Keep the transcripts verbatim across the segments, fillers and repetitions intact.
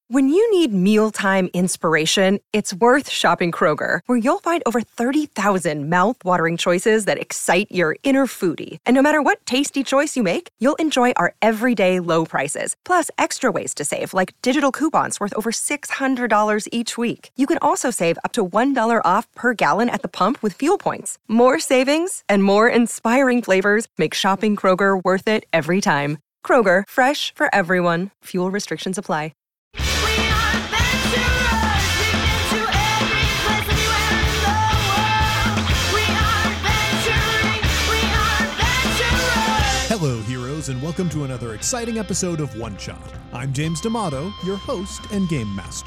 When you need mealtime inspiration, it's worth shopping Kroger, where you'll find over thirty thousand mouth-watering choices that excite your inner foodie. And no matter what tasty choice you make, you'll enjoy our everyday low prices, plus extra ways to save, like digital coupons worth over six hundred dollars each week. You can also save up to one dollar off per gallon at the pump with fuel points. More savings and more inspiring flavors make shopping Kroger worth it every time. Kroger, fresh for everyone. Fuel restrictions apply. Hello, heroes, and welcome to another exciting episode of One Shot. I'm James D'Amato, your host and game master.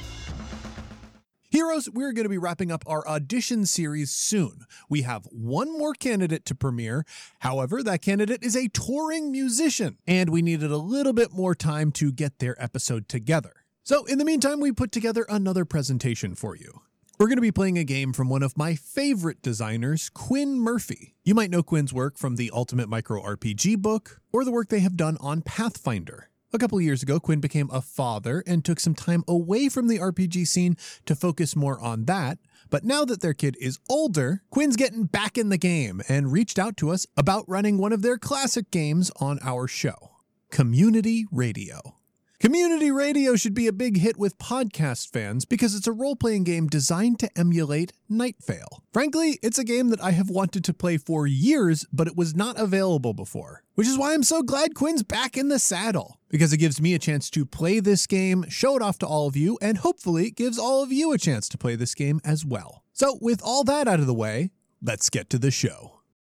Heroes, we're going to be wrapping up our audition series soon. We have one more candidate to premiere. However, that candidate is a touring musician, and we needed a little bit more time to get their episode together. So in the meantime, we put together another presentation for you. We're going to be playing a game from one of my favorite designers, Quinn Murphy. You might know Quinn's work from the Ultimate Micro R P G book, or the work they have done on Pathfinder. A couple of years ago, Quinn became a father and took some time away from the R P G scene to focus more on that. But now that their kid is older, Quinn's getting back in the game and reached out to us about running one of their classic games on our show, Community Radio. Community Radio should be a big hit with podcast fans because it's a role-playing game designed to emulate Night Vale. Frankly, it's a game that I have wanted to play for years, but it was not available before. Which is why I'm so glad Quinn's back in the saddle, because it gives me a chance to play this game, show it off to all of you, and hopefully gives all of you a chance to play this game as well. So with all that out of the way, let's get to the show.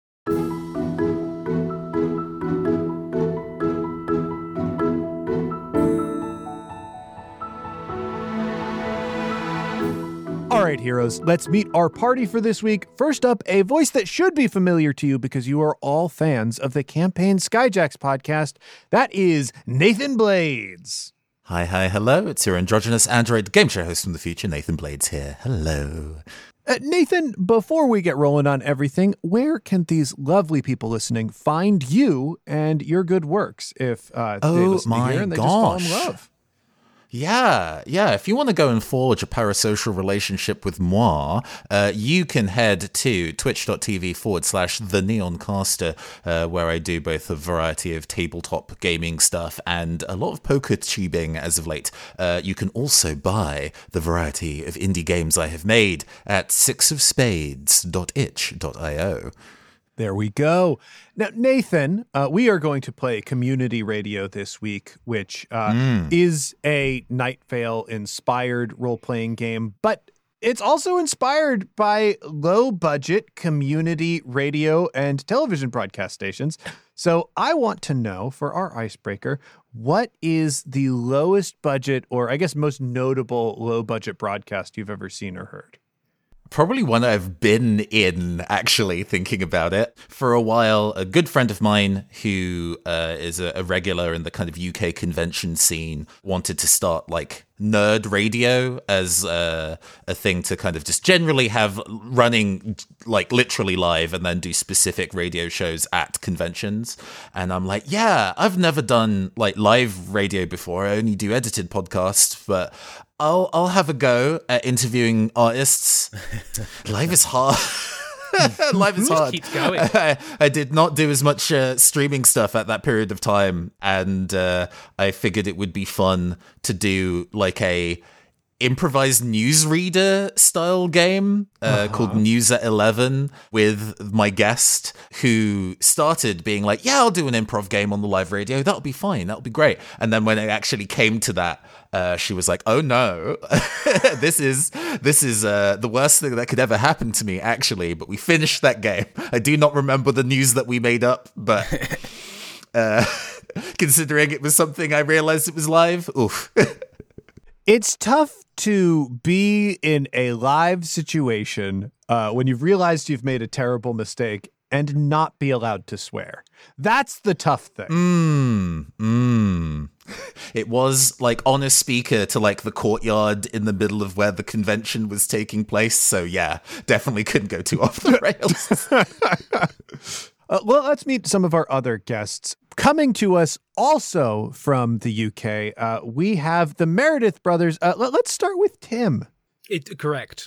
All right, heroes, let's meet our party for this week. First up, a voice that should be familiar to you because you are all fans of the Campaign Skyjacks podcast. That is Nathan Blades. Hi, hi, hello. It's your androgynous android game show host from the future, Nathan Blades here. Hello. Uh, Nathan, before we get rolling on everything, where can these lovely people listening find you and your good works if uh, oh, they listen my to here and they gosh. just fall in love? Yeah, yeah. If you want to go and forge a parasocial relationship with moi, uh, you can head to twitch.tv forward slash the Neoncaster, uh, where I do both a variety of tabletop gaming stuff and a lot of poker tubing as of late. Uh, you can also buy the variety of indie games I have made at six of spades dot itch dot io. There we go. Now, Nathan, uh, we are going to play Community Radio this week, which uh, mm. is a Night Vale-inspired role-playing game, but it's also inspired by low-budget community radio and television broadcast stations. So I want to know, for our icebreaker, what is the lowest budget, or I guess most notable low-budget broadcast you've ever seen or heard? Probably one I've been in, actually, thinking about it. For a while, a good friend of mine who uh, is a, a regular in the kind of U K convention scene wanted to start, like, nerd radio as uh, a thing to kind of just generally have running, like, literally live and then do specific radio shows at conventions. And I'm like, yeah, I've never done, like, live radio before. I only do edited podcasts, but I'll I'll have a go at interviewing artists. Live is hard. Live is hard. Keeps going. I, I did not do as much uh, streaming stuff at that period of time, and uh, I figured it would be fun to do like a improvised newsreader style game uh, uh-huh. called News at eleven with my guest, who started being like, yeah, I'll do an improv game on the live radio. That'll be fine. That'll be great. And then when it actually came to that, Uh, she was like, oh no, this is this is uh, the worst thing that could ever happen to me, actually. But we finished that game. I do not remember the news that we made up, but uh, considering it was something I realized it was live, oof. It's tough to be in a live situation uh, when you've realized you've made a terrible mistake and not be allowed to swear. That's the tough thing. Mm, mm. It was like on a speaker to like the courtyard in the middle of where the convention was taking place. So yeah, definitely couldn't go too off the rails. Uh, well, let's meet some of our other guests. Coming to us also from the U K, uh, we have the Meredith brothers. Uh, let, let's start with Tim. It, correct.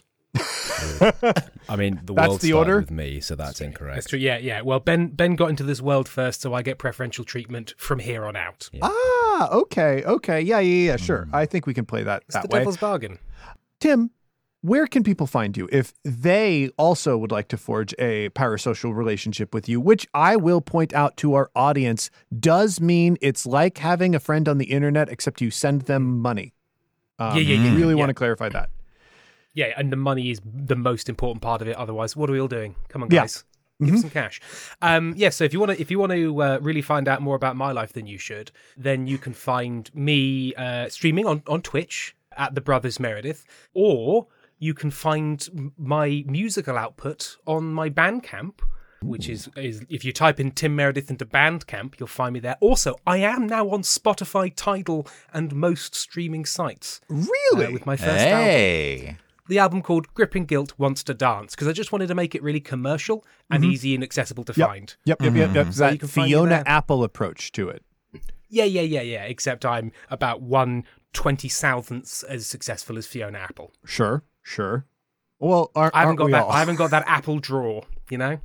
I mean, the That's world the started order? with me, so that's incorrect. That's true. Yeah, yeah. Well, Ben Ben got into this world first, so I get preferential treatment from here on out. Yeah. Ah, okay, okay. Yeah, yeah, yeah, sure. I think we can play that It's that the way. devil's bargain. Tim, where can people find you if they also would like to forge a parasocial relationship with you, which I will point out to our audience does mean it's like having a friend on the internet, except you send them money. Um, Yeah, yeah, yeah, I really yeah. want to clarify that. Yeah, and the money is the most important part of it. Otherwise, what are we all doing? Come on, Yeah. guys. Give us some cash. Um, yeah, so if you want to, if you want to uh, really find out more about my life than you should, then you can find me uh, streaming on, on Twitch at the Brothers Meredith, or you can find m- my musical output on my Bandcamp, which is, is if you type in Tim Meredith into Bandcamp, you'll find me there. Also, I am now on Spotify, Tidal, and most streaming sites. Really? Uh, with my first album. Hey. The album called Gripping Guilt Wants to Dance, because I just wanted to make it really commercial and easy and accessible to Yep. find. Yep, yep, yep, yep. So you That can find me Fiona there. Apple approach to it. Yeah, yeah, yeah, yeah, except I'm about one twenty thousandths as successful as Fiona Apple. Sure, sure. Well, aren't, I haven't aren't got we that all? I haven't got that Apple draw, you know?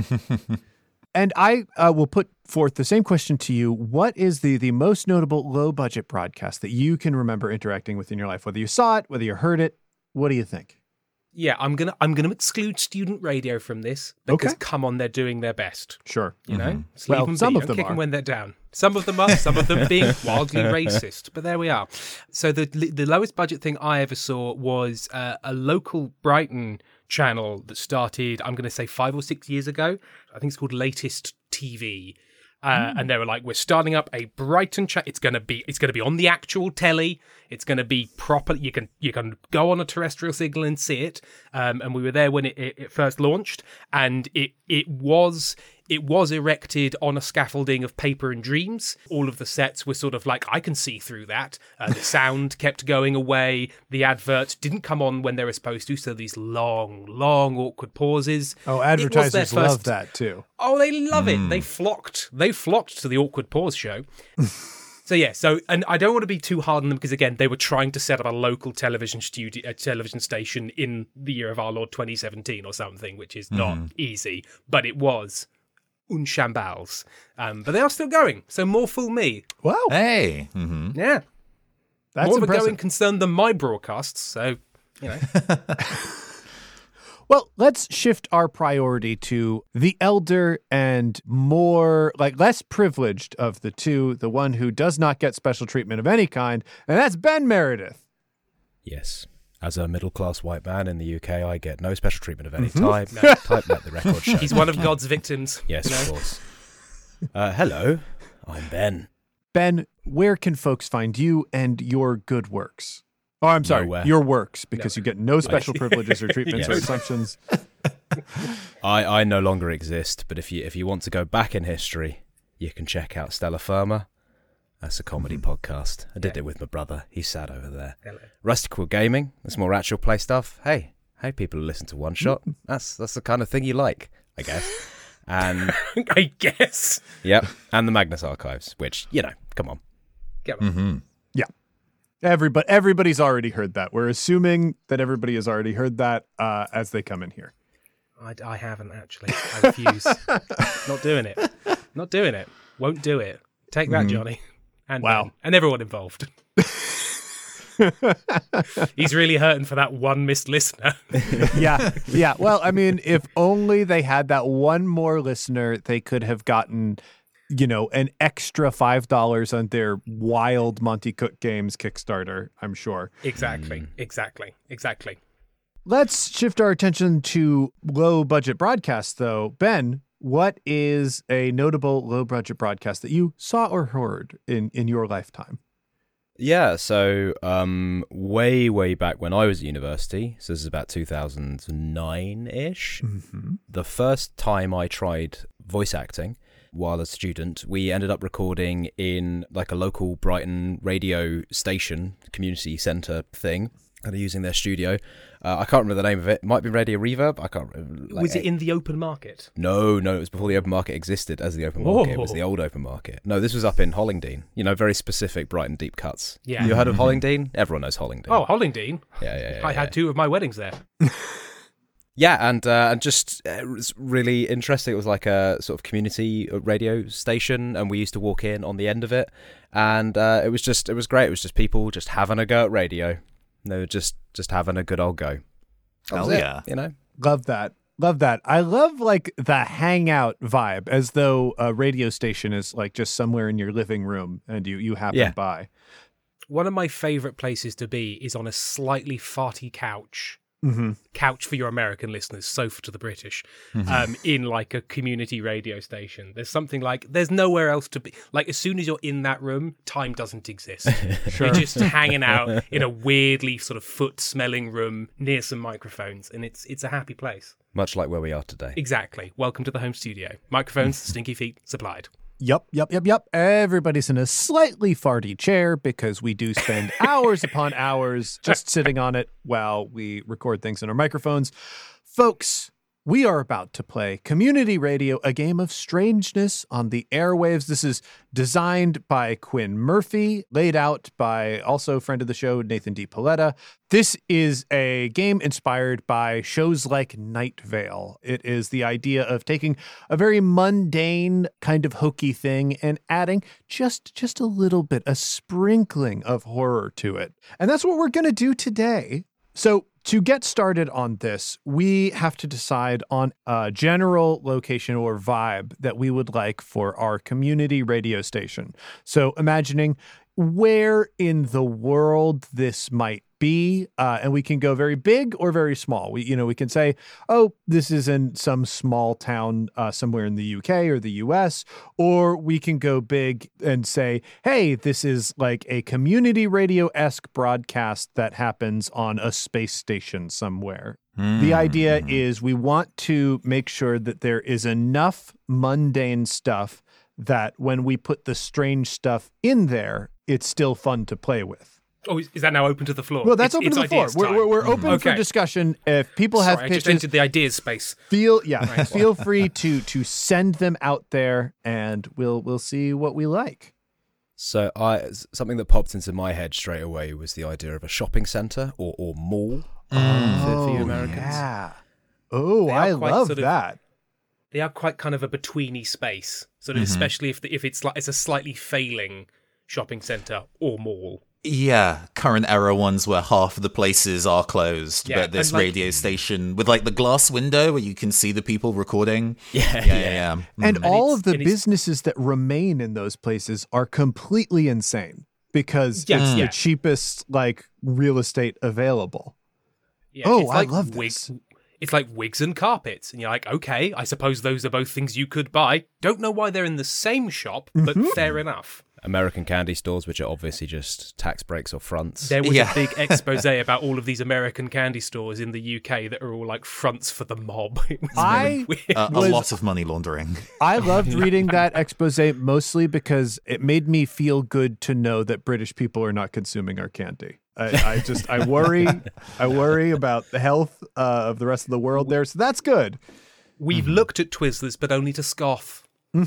And I uh, will put forth the same question to you. What is the, the most notable low-budget broadcast that you can remember interacting with in your life? Whether you saw it, whether you heard it, what do you think? Yeah, I'm gonna I'm gonna exclude student radio from this because Okay. come on, they're doing their best. Sure. You know, sleep Well, and some beat. of Don't them kick are. them when they're down. Some of them are, some of them being wildly racist. But there we are. So the the lowest budget thing I ever saw was uh, a local Brighton channel that started, I'm going to say five or six years ago. I think it's called Latest T V. Uh, And they were like, "We're starting up a Brighton chat. It's gonna be, it's gonna be on the actual telly. It's gonna be proper. You can, you can go on a terrestrial signal and see it." Um, and we were there when it, it, it first launched, and it, it was, it was erected on a scaffolding of paper and dreams. All of the sets were sort of like, I can see through that. Uh, the sound kept going away. The adverts didn't come on when they were supposed to. So these long, long, awkward pauses. Oh, It was their advertisers love first- that too. Oh, they love it. They flocked. They flocked to the awkward pause show. So yeah, so and I don't want to be too hard on them because again, they were trying to set up a local television studio, a television station in the year of our Lord twenty seventeen or something, which is not easy, but it was un chambals. Um, but they are still going, so more fool me. Wow, Hey. Mm-hmm. Yeah, that's more of a impressive. going concern than my broadcasts. So you know, Well, let's shift our priority to the elder and more, like, less privileged of the two, the one who does not get special treatment of any kind, and that's Ben Meredith. Yes. As a middle-class white man in the U K, I get no special treatment of any type. Type let the record show. he's one of God's victims. Yes, you know? of course. Uh, hello, I'm Ben. Ben, where can folks find you and your good works? Oh, I'm sorry, Nowhere. your works, because you get no special privileges or treatments or Yes. assumptions. I, I no longer exist, but if you if you want to go back in history, you can check out Stella Firma. That's a comedy podcast. I did it with my brother. He's sat over there. Hello. Rusty Quill Gaming. That's more actual play stuff. Hey, hey, people who listen to One Shot. That's that's the kind of thing you like, I guess. And I guess. yep, and the Magnus Archives, which you know, come on. Get on. Yeah. Everybody, everybody's already heard that. We're assuming that everybody has already heard that uh, as they come in here. I, I haven't actually. I refuse. Not doing it. Not doing it. Won't do it. Take that, Johnny. And Wow. Ben, and everyone involved. He's really hurting for that one missed listener. Yeah, yeah. Well, I mean, if only they had that one more listener, they could have gotten, you know, an extra five dollars on their wild Monty Cook Games Kickstarter, I'm sure. Exactly. Exactly. Exactly. Let's shift our attention to low budget broadcasts, though. Ben, what is a notable low budget broadcast that you saw or heard in, in your lifetime? Yeah, so um, way, way back when I was at university, so this is about two thousand nine-ish, Mm-hmm. the first time I tried voice acting while a student, we ended up recording in like a local Brighton radio station, community centre thing, kind of using their studio. Uh, I can't remember the name of it. It might be Radio Reverb. I can't remember. Like, was it in the open market? No, no, it was before the open market existed as the open market. It was the old open market. No, this was up in Hollingdean. You know, very specific bright and deep cuts. Yeah. You heard of Hollingdean? Everyone knows Hollingdean. Oh, Hollingdean. Yeah, yeah, yeah. I yeah. had two of my weddings there. Yeah, and uh, and just uh, it was really interesting. It was like a sort of community radio station, and we used to walk in on the end of it, and uh, it was just it was great. It was just people just having a go at radio. They were just just having a good old go. That Hell was it, yeah. you know. Love that. Love that. I love like the hangout vibe, as though a radio station is like just somewhere in your living room and you you happen Yeah. by. One of my favourite places to be is on a slightly farty couch. Mm-hmm. Couch for your American listeners, sofa to the British, um, in like a community radio station. There's something like, there's nowhere else to be. Like, as soon as you're in that room, time doesn't exist. Sure. You're just hanging out in a weirdly sort of foot-smelling room near some microphones, and it's it's a happy place. Much like where we are today. Exactly. Welcome to the home studio. Microphones, stinky feet supplied. Yup, yup, yup, yup. Everybody's in a slightly farty chair because we do spend hours upon hours just sitting on it while we record things in our microphones. Folks, we are about to play Community Radio, a game of strangeness on the airwaves. This is designed by Quinn Murphy, laid out by also friend of the show, Nathan D. Paletta. This is a game inspired by shows like Night Vale. It is the idea of taking a very mundane kind of hokey thing and adding just, just a little bit, a sprinkling of horror to it. And that's what we're going to do today. So to get started on this, we have to decide on a general location or vibe that we would like for our community radio station. So imagining where in the world this might be, uh, and we can go very big or very small. We, you know, we can say, oh, this is in some small town uh, somewhere in the U K or the U S, or we can go big and say, hey, this is like a community radio-esque broadcast that happens on a space station somewhere. Mm. The idea is we want to make sure that there is enough mundane stuff that when we put the strange stuff in there, it's still fun to play with. Oh, is that now open to the floor? Well, that's it's, open it's to the floor. We're, we're, we're open okay. for discussion. If people Sorry, have I pitches, just entered the ideas space. Feel yeah, right. feel free to to send them out there, and we'll we'll see what we like. So, I something that popped into my head straight away was the idea of a shopping centre or or mall Mm. for, for you Americans. Yeah. Oh, They are I quite love sort of- that. They are quite kind of a betweeny space, sort of, Mm-hmm. especially if the, if it's like it's a slightly failing shopping centre or mall. Yeah, current era ones where half of the places are closed, Yeah, but this and, like- radio station with like the glass window where you can see the people recording. Yeah, Yeah, yeah, yeah. And Mm. all it's- of the and it's- businesses that remain in those places are completely insane because Yes, it's yeah. the cheapest like real estate available. Yeah, Oh, it's I like love wig- this. It's like wigs and carpets, and you're like, okay, I suppose those are both things you could buy. Don't know why they're in the same shop, but Mm-hmm. fair enough. American candy stores, which are obviously just tax breaks or fronts. There was Yeah. a big expose about all of these American candy stores in the U K that are all like fronts for the mob. It was I- very weird. Uh, a was- lot of money laundering. I loved reading that expose mostly because it made me feel good to know that British people are not consuming our candy. I, I just I worry I worry about the health uh, of the rest of the world there, so that's good. We've Mm-hmm. looked at Twizzlers, but only to scoff.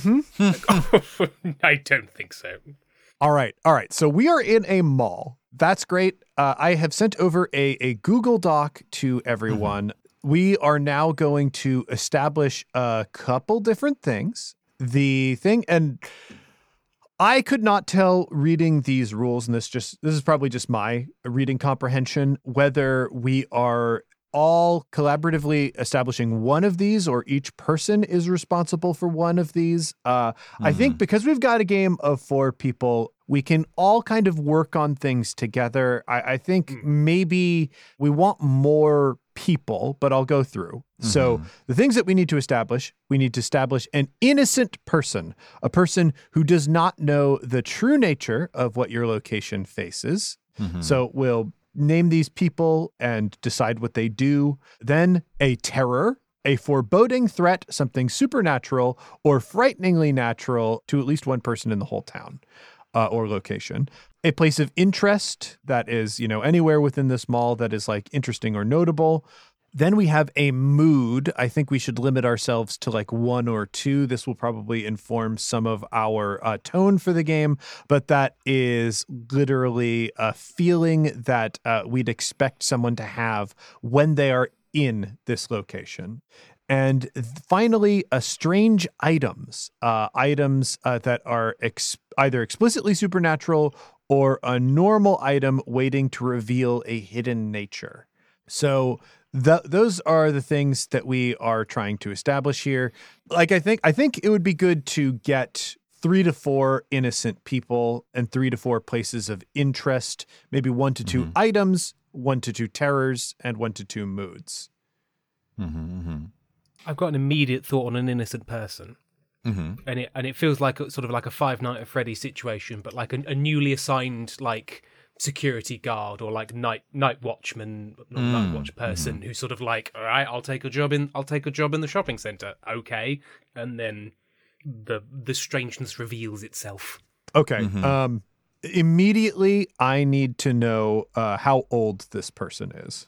Mm-hmm. I don't think so. All right, all right. So we are in a mall. That's great. Uh, I have sent over a a Google Doc to everyone. Mm-hmm. We are now going to establish a couple different things. The thing and. I could not tell reading these rules, and this just this is probably just my reading comprehension, whether we are all collaboratively establishing one of these or each person is responsible for one of these. Uh, mm-hmm. I think because we've got a game of four people, we can all kind of work on things together. I, I think mm. maybe we want more people, but I'll go through. Mm-hmm. So the things that we need to establish, we need to establish an innocent person, a person who does not know the true nature of what your location faces. Mm-hmm. So we'll name these people and decide what they do. Then a terror, a foreboding threat, something supernatural or frighteningly natural to at least one person in the whole town uh, or location. a place of interest that is, you know, anywhere within this mall that is like interesting or notable. Then we have a mood. I think we should limit ourselves to like one or two. This will probably inform some of our uh, tone for the game, but that is literally a feeling that uh, we'd expect someone to have when they are in this location. And finally, uh, strange items, uh, items uh, that are ex- either explicitly supernatural or a normal item waiting to reveal a hidden nature. So the, those are the things that we are trying to establish here. Like, I think I think it would be good to get three to four innocent people and three to four places of interest, maybe one to two mm-hmm. items, one to two terrors, and one to two moods. Mm-hmm, mm-hmm. I've got an immediate thought on an innocent person. Mm-hmm. And it and it feels like a, sort of like a Five Nights at Freddy's situation, but like a, a newly assigned like security guard or like night night watchman, not mm. night watch person mm-hmm. who's sort of like, all right, I'll take a job in I'll take a job in the shopping center, okay, and then the the strangeness reveals itself. Okay. Mm-hmm. Um, immediately, I need to know uh, how old this person is.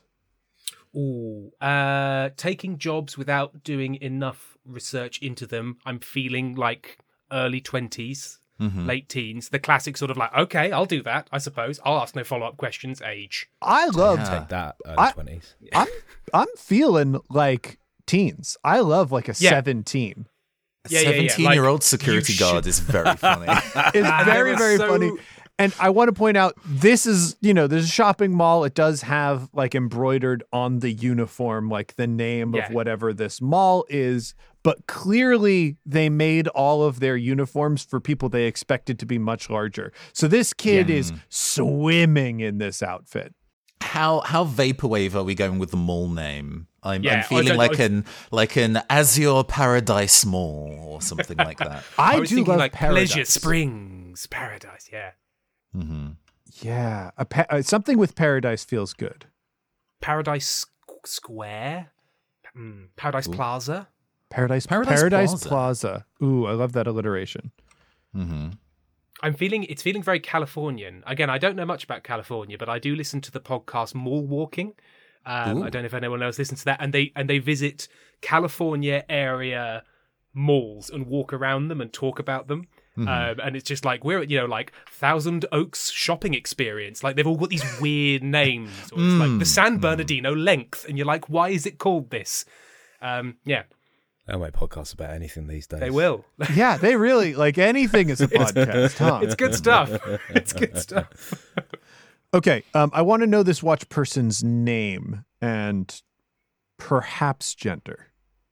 Ooh, uh, taking jobs without doing enough research into them. I'm feeling like early twenties, mm-hmm. late teens. The classic sort of like, okay, I'll do that, I suppose. I'll ask no follow-up questions. Age. I love Yeah. Take that, early I- twenties. I'm I'm feeling like teens. I love like a Yeah. seventeen. Yeah, yeah, yeah. seventeen-year-old Like, security you guard should- is very funny. It's very, was very so- funny. And I want to point out, this is, you know, there's a shopping mall. It does have like embroidered on the uniform, like the name Yeah. of whatever this mall is. But clearly they made all of their uniforms for people they expected to be much larger. So this kid Yeah. is swimming in this outfit. How how vaporwave are we going with the mall name? I'm, Yeah, I'm I feeling don't- like I- an like an Azure Paradise Mall or something like that. I, I was do thinking love like Paradise. Pleasure Springs, Paradise, yeah. Mm-hmm. Yeah, a pa- uh, something with Paradise feels good. Paradise Squ- Square, mm, Paradise Ooh. Plaza. Paradise Paradise Paradise, Plaza. Plaza. Ooh, I love that alliteration. Mm-hmm. I'm feeling it's feeling very Californian. Again, I don't know much about California, but I do listen to the podcast Mall Walking. Um, Ooh. I don't know if anyone else listens to that, and they and they visit California area malls and walk around them and talk about them. Mm-hmm. Um, and it's just like we're at, you know, like Thousand Oaks shopping experience. Like they've all got these weird names. Or it's like the San Bernardino length, and you're like, why is it called this? Um, yeah, They'll make podcasts about anything these days. they will. Yeah, they really like anything is a podcast, huh? It's good stuff. It's good stuff. Okay, um, I want to know this watch person's name and perhaps gender.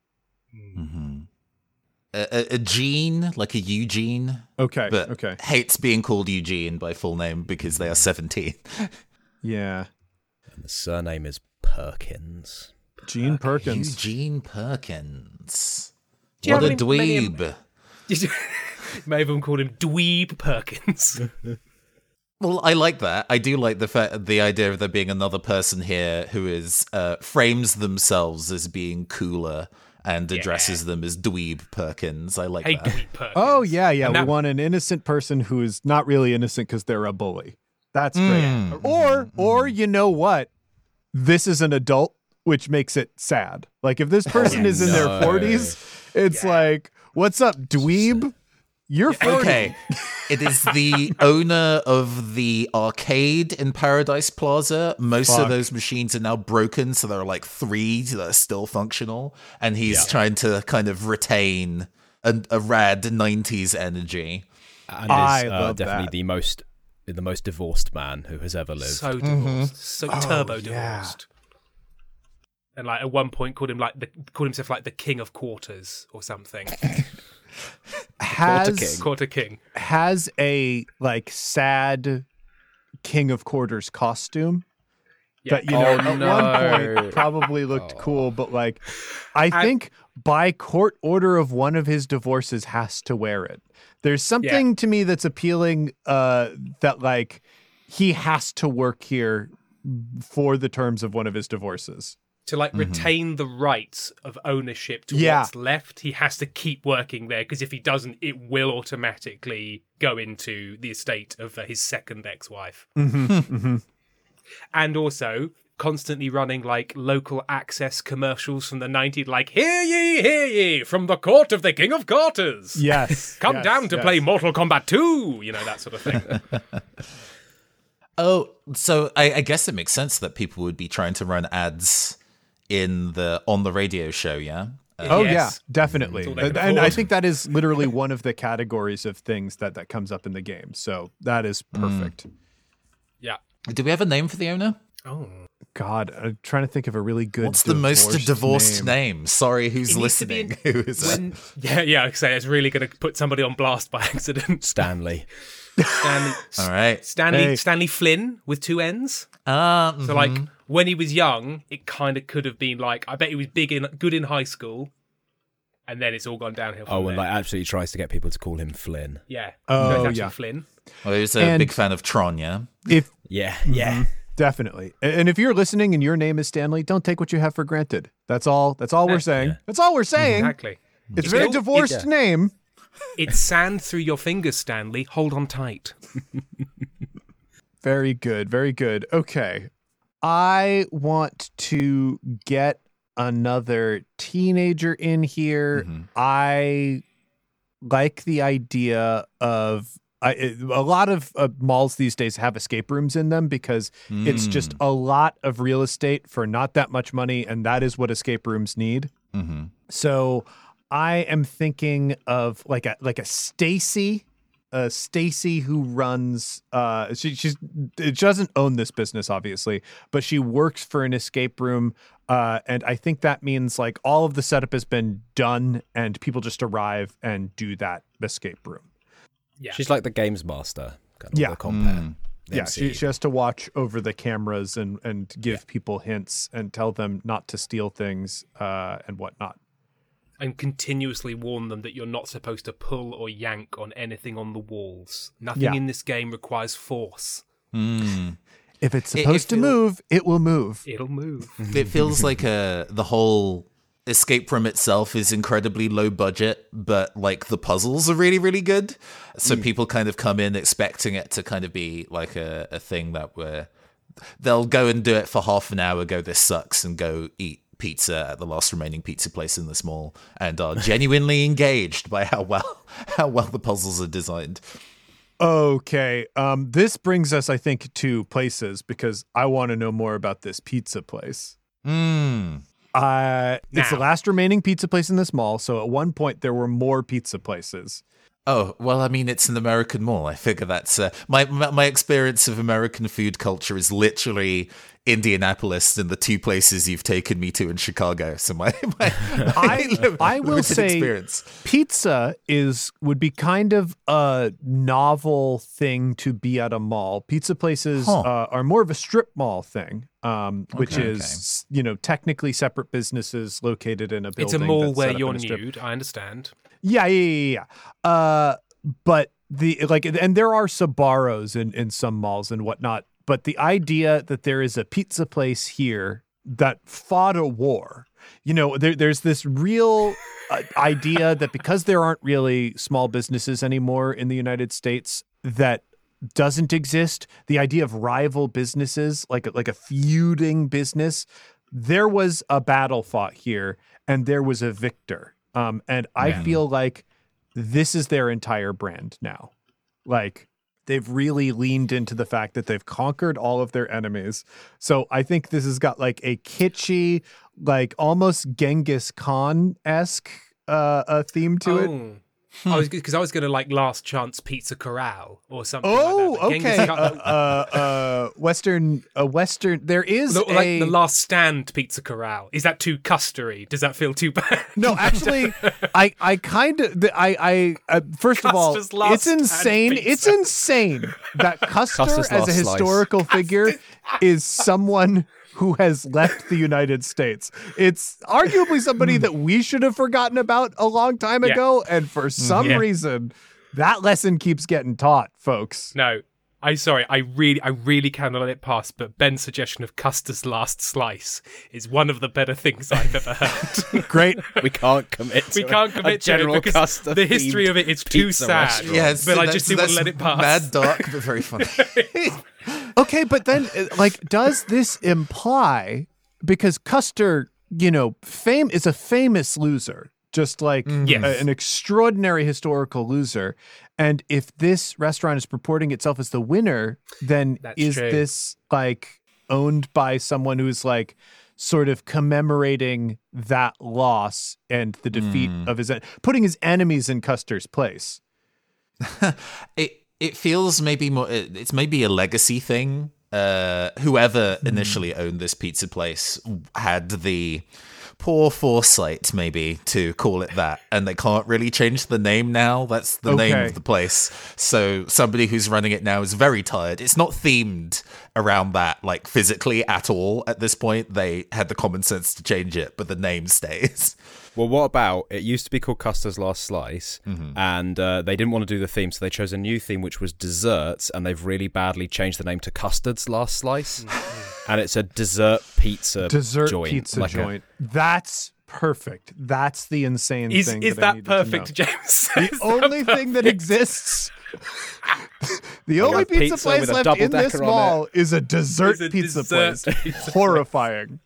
Mm-hmm. A, a, a Gene, like a Eugene, Okay, but okay. hates being called Eugene by full name because they are seventeen. Yeah. And the surname is Perkins. Gene Perkins. Eugene Perkins. Do you What a have any- many- dweeb. May have even called him Dweeb Perkins. Well, I like that. I do like the fa- the idea of there being another person here who is uh, frames themselves as being cooler and addresses them as Dweeb Perkins. I like Hey, that. Dweeb Perkins. Oh, yeah, yeah. And We that- want an innocent person who's not really innocent because they're a bully. That's great. Mm. Or, or you know what? This is an adult, which makes it sad. Like if this person is in their no. forties, it's Yeah. like, what's up, dweeb? You're forty. Okay, it is the owner of the arcade in Paradise Plaza. Most Fuck. of those machines are now broken, so there are like three that are still functional, and he's trying to kind of retain a, a rad nineties energy. And I is uh, love definitely that. the most the most divorced man who has ever lived. So divorced, so turbo Oh, yeah. divorced, and like at one point called him like the called himself like the king of quarters or something. Has King. Quarter king. has a like sad King of Quarters costume. Yeah. That, you know, Oh, at no. one point probably looked Oh. cool, but like, I think by court order of one of his divorces has to wear it. There's something to me that's appealing uh, that like he has to work here for the terms of one of his divorces. to like Mhm. retain the rights of ownership to Yeah. what's left, he has to keep working there, because if he doesn't, it will automatically go into the estate of uh, his second ex-wife. Mm-hmm, mm-hmm. And also constantly running like local access commercials from the nineties, like "Hear ye, hear ye, from the court of the King of Garters. Yes. Come yes, down to yes. play Mortal Kombat two," you know, that sort of thing. Oh, so I, I guess it makes sense that people would be trying to run ads in the on the radio show, yeah? Uh, Oh Yes. yeah, definitely. That's all they And, can and I afford. think that is literally one of the categories of things that that comes up in the game. So that is perfect. Yeah. Do we have a name for the owner? Oh. God, I'm trying to think of a really good. What's the most divorced name? name? Sorry, who's It needs to be listening? in- Who is that? When, yeah, yeah, I say it's really going to put somebody on blast by accident. Stanley. Stanley, All right. Stanley, Hey. Stanley Flynn with two N's. Uh, So like when he was young, it kind of could have been like, I bet he was big in good in high school, and then it's all gone downhill. From Oh, and there. like absolutely tries to get people to call him Flynn. yeah, Oh, No, it's actually yeah. Flynn. well, he was a And- big fan of Tron, yeah? If Yeah, yeah. definitely, and if you're listening and your name is Stanley, don't take what you have for granted. That's all. That's all we're saying. yeah. That's all we're saying. Exactly. It's a very It's- divorced yeah. name. It's sand through your fingers, Stanley. Hold on tight. Very good. Very good. Okay. I want to get another teenager in here. Mhm. I like the idea of I, it- a lot of uh, malls these days have escape rooms in them because it's just Mm. a lot of real estate for not that much money, and that is what escape rooms need. Mhm. So I am thinking of like a like a Stacy, uh Stacy who runs uh she she's she doesn't own this business obviously, but she works for an escape room, uh and I think that means like all of the setup has been done and people just arrive and do that escape room. Yeah. She's like the games master, kind of Yeah. the compare. Mm. the Yeah, M C. she, she has to watch over the cameras and and give people hints and tell them not to steal things uh and whatnot. And continuously warn them that you're not supposed to pull or yank on anything on the walls. Nothing Yeah. in this game requires force. Mm. If it's It- it supposed to feel- move, it will move. It'll move. It feels like uh, the whole escape room itself is incredibly low budget, but like the puzzles are really, really good. So people kind of come in expecting it to kind of be like a, a thing that we're, they'll go and do it for half an hour, go, this sucks, and go eat pizza at the last remaining pizza place in this mall, and are genuinely engaged by how well how well the puzzles are designed. Okay, um, this brings us, I think, to places because I want to know more about this pizza place. Mm. Uh, it's the Now. last remaining pizza place in this mall. So at one point there were more pizza places. Oh, well, I mean, it's an American mall. I figure that's uh, my, my my experience of American food culture is literally Indianapolis and the two places you've taken me to in Chicago. So my, my, my I I will limited say experience. pizza is would be kind of a novel thing to be at a mall. Pizza places Huh. uh, are more of a strip mall thing, um, which Okay, is you know technically separate businesses located in a building. It's a mall that's where set up you're in a strip. nude. I understand. Yeah, yeah, yeah, yeah. Uh, but the like, and there are Sbarros in in some malls and whatnot. But the idea that there is a pizza place here that fought a war, you know, there, there's this real uh, idea that because there aren't really small businesses anymore in the United States, that doesn't exist. The idea of rival businesses, like a, like a feuding business, there was a battle fought here, and there was a victor. Um, and I Yeah. feel like this is their entire brand now. Like they've really leaned into the fact that they've conquered all of their enemies. So I think this has got like a kitschy, like almost Genghis Khan-esque uh, a theme to it. Oh. I was because I was going to like Last Chance Pizza Corral or something. Oh, like that. But Genghis okay. Khan- Uh, uh, uh, Western, a Western. There is the, a like the Last Stand Pizza Corral. Is that too customary? Does that feel too bad? no. Actually, I, I kind of, I, I. Uh, first of all, Custer's Last it's Stand insane. Pizza. It's insane that Custer, Custer's as a Last Slice. historical figure, is someone who has left the United States. It's arguably somebody that we should have forgotten about a long time Yeah. ago, and for some Yeah. reason, that lesson keeps getting taught, folks. No. I'm sorry, I really, I really cannot let it pass, but Ben's suggestion of Custer's Last Slice is one of the better things I've ever heard. Great. We can't commit to We can't a, commit a general to it because Custer the history themed of it is too pizza sad. restaurant. Yes, but I that's- just didn't want to that's let it pass. Mad dark, but very funny. Okay, but then, uh, like, does this imply, because Custer, you know, fame is a famous loser, just like Yes. a- an extraordinary historical loser. And if this restaurant is purporting itself as the winner, then That's is true. this like owned by someone who's like sort of commemorating that loss and the defeat of his, en- putting his enemies in Custer's place? it it feels maybe more. It's maybe a legacy thing. Uh, whoever initially owned this pizza place had the poor foresight, maybe, to call it that, and they can't really change the name now. That's the name Okay. of the place. So somebody who's running it now is very tired. It's not themed around that, like physically at all. At this point, they had the common sense to change it, but the name stays. Well, what about, it used to be called Custer's Last Slice, Mm-hmm. and uh, they didn't want to do the theme, so they chose a new theme, which was desserts, and they've really badly changed the name to Custard's Last Slice, and it's a dessert pizza Dessert joint. pizza like a- joint. That's perfect. That's the insane Is thing. is that, I that needed to perfect, know. James? The Is that only thing that perfect? exists. The Like only a pizza, pizza place with a left in this double-decker on mall is a dessert Is a pizza dessert place. pizza Horrifying.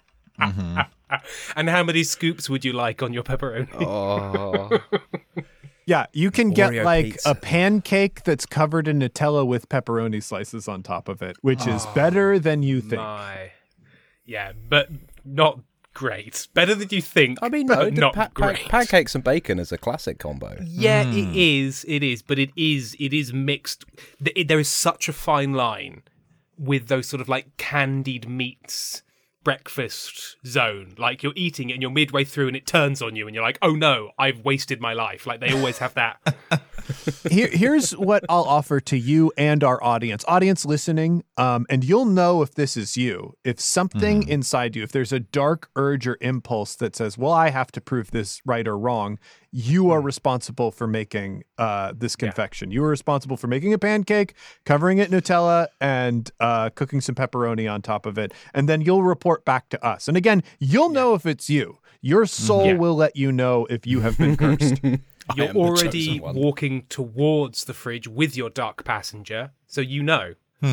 And how many scoops would you like on your pepperoni? Oh, Yeah, you can get Oreo like pizza. a pancake that's covered in Nutella with pepperoni slices on top of it, which is Oh, better than you think. My, yeah, but not great. Better than you think. I mean, no, but the not pa- pa- great. pancakes and bacon is a classic combo. Yeah, it is. It is, but it is. It is mixed. th- it- There is such a fine line with those sort of like candied meats breakfast zone. Like you're eating it and you're midway through and it turns on you and you're like, oh no, I've wasted my life. Like they always have that. Here, here's what I'll offer to you and our audience, audience listening, um, and you'll know if this is you. If something inside you, if there's a dark urge or impulse that says, well, I have to prove this right or wrong, you are responsible for making uh, this confection. You are responsible for making a pancake, covering it in Nutella, and uh, cooking some pepperoni on top of it. And then you'll report back to us. And again, you'll know if it's you. Your soul Yeah. will let you know if you have been cursed. You're am the already chosen one. walking towards the fridge with your dark passenger, so you know.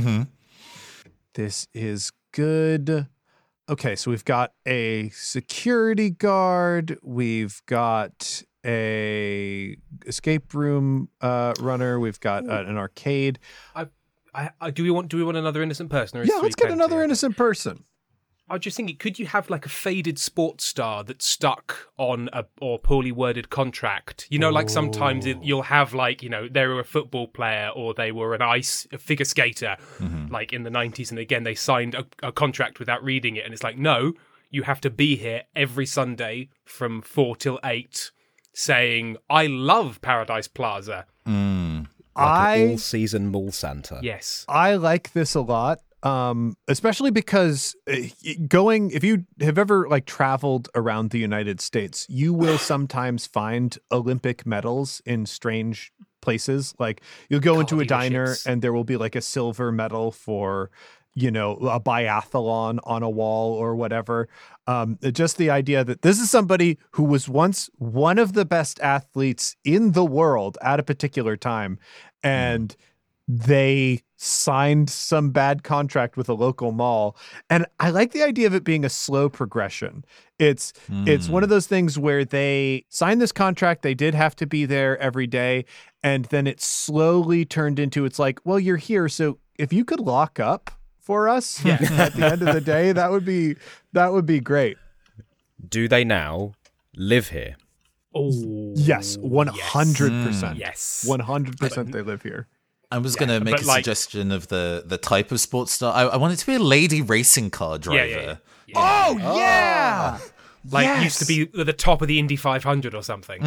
This is good. Okay, so we've got a security guard. We've got a escape room uh, runner. We've got uh, an arcade. I, I, I, do we want? Do we want another innocent person? Or is Yeah, three let's get plenty? another innocent person. I was just thinking, could you have like a faded sports star that's stuck on a or poorly worded contract? You know, like sometimes it, you'll have like, you know, they were a football player or they were an ice a figure skater, like in the nineties, and again they signed a, a contract without reading it, and it's like, no, you have to be here every Sunday from four till eight, saying, "I love Paradise Plaza." Like I an all-season mall Santa. Yes, I like this a lot. Um, especially because uh, going, if you have ever like traveled around the United States, you will sometimes find Olympic medals in strange places. Like you'll go into a Car diner dealerships. and there will be like a silver medal for, you know, a biathlon on a wall or whatever. Um, just the idea that this is somebody who was once one of the best athletes in the world at a particular time, and they signed some bad contract with a local mall. And I like the idea of it being a slow progression. It's it's one of those things where they signed this contract, they did have to be there every day, and then it slowly turned into, it's like, well, you're here, so if you could lock up for us at the end of the day, that would be that would be great. Do they now live here? oh Yes, one hundred percent. yes, one hundred percent they live here. I was going to make but a like- suggestion of the, the type of sports star. I, I want it to be a lady racing car driver. yeah, yeah, yeah. Oh, yeah. Like Yes. used to be at the top of the Indy five hundred or something.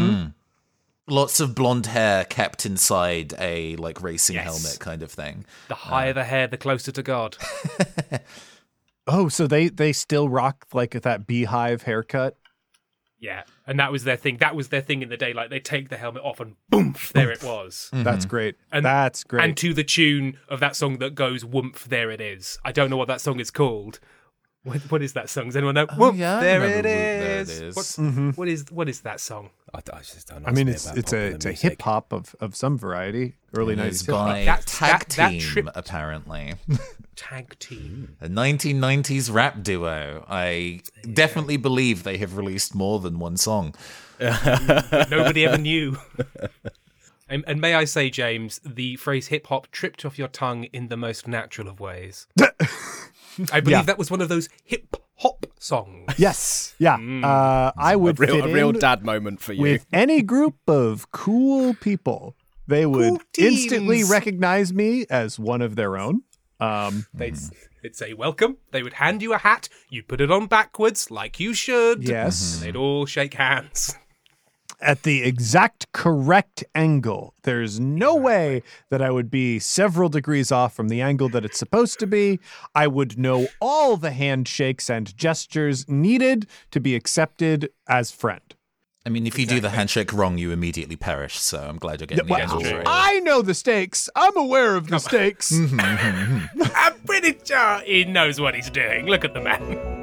Lots of blonde hair kept inside a like racing Yes. helmet kind of thing. The higher the hair, the closer to God. Oh, so they they still rock like that beehive haircut? Yeah, and that was their thing. That was their thing in the day. Like, they take the helmet off and boom, there it was. Mm-hmm. That's great. And, That's great. And to the tune of that song that goes, whoomph, there it is. I don't know what that song is called. What, what is that song? Does anyone know? Oh, Whoop, yeah, I there, remember it Whoop, there is. it is. What's, Mm-hmm. what is what is that song? I, I just don't know. I mean, me it's about it's a popular it's a music. hip hop of, of some variety. Early It nineties is hip hop. by That- Tag that- that Team, trip- apparently. Tag Team. A nineteen nineties rap duo. I definitely believe they have released more than one song. Nobody ever knew. And, and may I say, James, the phrase hip hop tripped off your tongue in the most natural of ways. I believe Yeah. that was one of those hip hop songs. Yes. Yeah. Uh, I A would real, fit a real in dad moment for you. with any group of cool people. They would Cool teens. instantly recognize me as one of their own. Um, They'd, they'd say welcome. They would hand you a hat. You'd put it on backwards like you should. yes. And they'd all shake hands. At the exact correct angle. There's no way that I would be several degrees off from the angle that it's supposed to be. I would know all the handshakes and gestures needed to be accepted as friend. I mean, if you do the handshake wrong, you immediately perish. So I'm glad you're getting the Well, angles right. I know the stakes. I'm aware of the stakes. I'm pretty sure he knows what he's doing. Look at the man.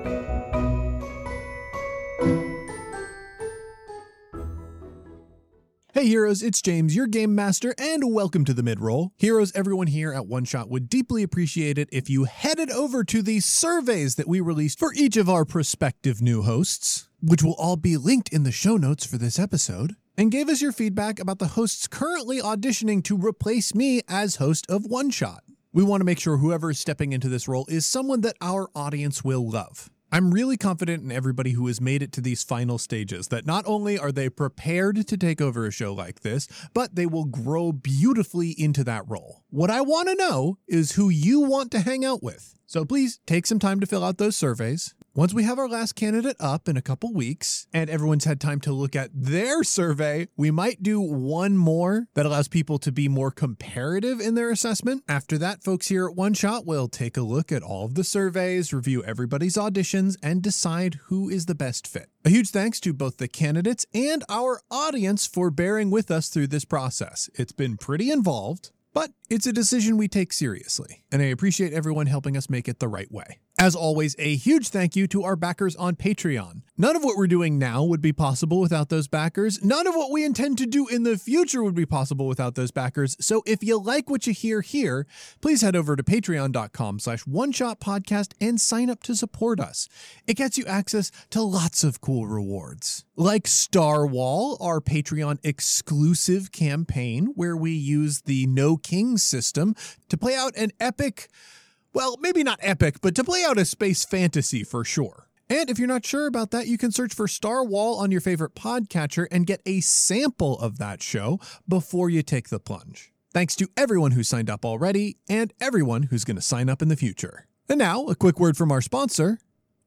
Hey heroes, it's James, your game master, and welcome to the mid-roll. Heroes, everyone here at One Shot would deeply appreciate it if you headed over to the surveys that we released for each of our prospective new hosts, which will all be linked in the show notes for this episode, and gave us your feedback about the hosts currently auditioning to replace me as host of One Shot. We want to make sure whoever is stepping into this role is someone that our audience will love. I'm really confident in everybody who has made it to these final stages that not only are they prepared to take over a show like this, but they will grow beautifully into that role. What I want to know is who you want to hang out with. So please take some time to fill out those surveys. Once we have our last candidate up in a couple weeks and everyone's had time to look at their survey, we might do one more that allows people to be more comparative in their assessment. After that, folks here at One Shot will take a look at all of the surveys, review everybody's auditions, and decide who is the best fit. A huge thanks to both the candidates and our audience for bearing with us through this process. It's been pretty involved, but it's a decision we take seriously, and I appreciate everyone helping us make it the right way. As always, a huge thank you to our backers on Patreon. None of what we're doing now would be possible without those backers. None of what we intend to do in the future would be possible without those backers. So if you like what you hear here, please head over to patreon.com slash one shot podcast and sign up to support us. It gets you access to lots of cool rewards, like Star Wall, our Patreon exclusive campaign where we use the No Kings system to play out an epic, well, maybe not epic, but to play out a space fantasy for sure. And if you're not sure about that, you can search for Star Wall on your favorite podcatcher and get a sample of that show before you take the plunge. Thanks to everyone who signed up already and everyone who's going to sign up in the future. And now, a quick word from our sponsor.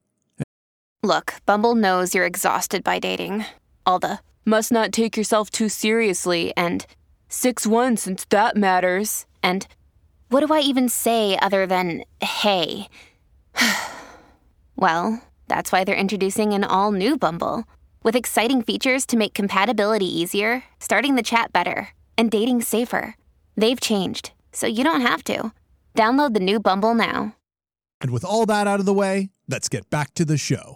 Look, Bumble knows you're exhausted by dating. All the must not take yourself too seriously and six one since that matters. And what do I even say other than hey? Well, that's why they're introducing an all-new Bumble with exciting features to make compatibility easier, starting the chat better, and dating safer. They've changed, so you don't have to. Download the new Bumble now. And with all that out of the way, let's get back to the show.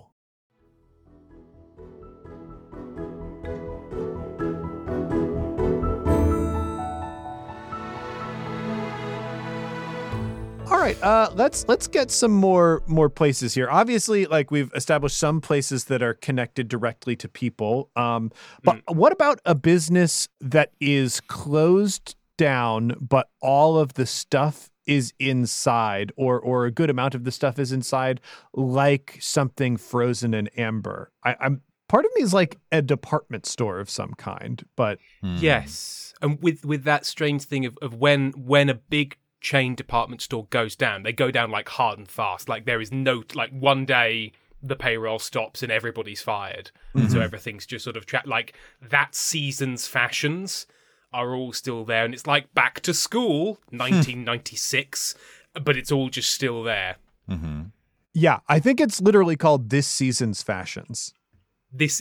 All right, uh, let's let's get some more more places here. Obviously, like we've established some places that are connected directly to people. Um, but mm. what about a business that is closed down, but all of the stuff is inside, or or a good amount of the stuff is inside, like something frozen in amber? I, I'm part of me is like a department store of some kind, but mm. yes, and with with that strange thing of, of when when a big chain department store goes down, they go down like hard and fast. Like there is no, like one day the payroll stops and everybody's fired. Mm-hmm. And so everything's just sort of tra- like that season's fashions are all still there. And it's like back to school, nineteen ninety-six, but it's all just still there. Mm-hmm. Yeah, I think it's literally called This Season's Fashions. this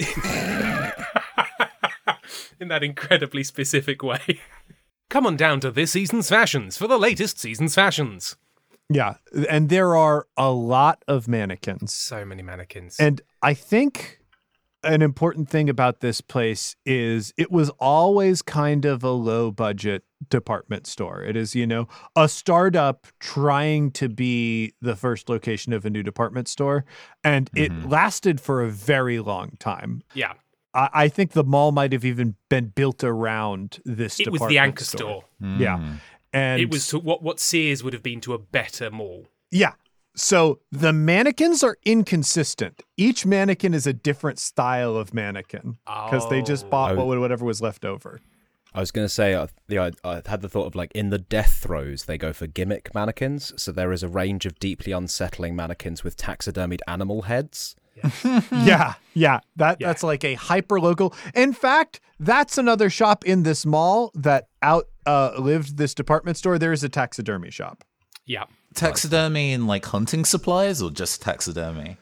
in that incredibly specific way. Come on down to this season's fashions for the latest season's fashions. Yeah, and there are a lot of mannequins. So many mannequins. And I think an important thing about this place is it was always kind of a low budget department store. It is, you know, a startup trying to be the first location of a new department store. And mm-hmm. it lasted for a very long time. Yeah. I, I think the mall might have even been built around this it department was the anchor store. store. Mm. Yeah. And it was to what, what Sears would have been to a better mall. Yeah. So the mannequins are inconsistent. Each mannequin is a different style of mannequin because oh. they just bought what, whatever was left over. I was going to say, uh, yeah, I, I had the thought of like in the death throes, they go for gimmick mannequins. So there is a range of deeply unsettling mannequins with taxidermied animal heads. Yeah, yeah, yeah. That Yeah. that's like a hyper local. In fact, that's another shop in this mall that out uh, lived this department store. There is a taxidermy shop. Yeah. Taxidermy and like hunting supplies or just taxidermy?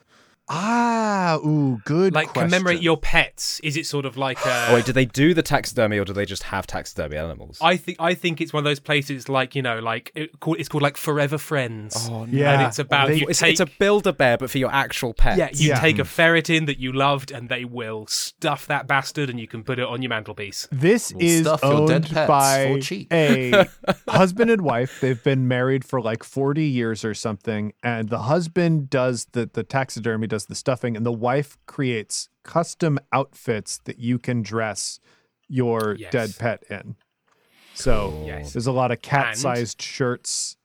Ah, ooh, good Like question. commemorate your pets. Is it sort of like a... Oh, wait, do they do the taxidermy or do they just have taxidermy animals? I think I think it's one of those places like, you know, like it called, it's called like Forever Friends. Oh, no. Yeah. And it's about They- you it's, take it's a Build-A-Bear, but for your actual pets. yeah, you Yeah. take a ferret that you loved and they will stuff that bastard and you can put it on your mantelpiece. This We'll is stuff your dead owned pets by for cheap. a husband and wife. They've been married for like forty years or something. And the husband does the, the taxidermy, does the stuffing, and the wife creates custom outfits that you can dress your Yes. dead pet in. So Yes. there's a lot of cat-sized shirts,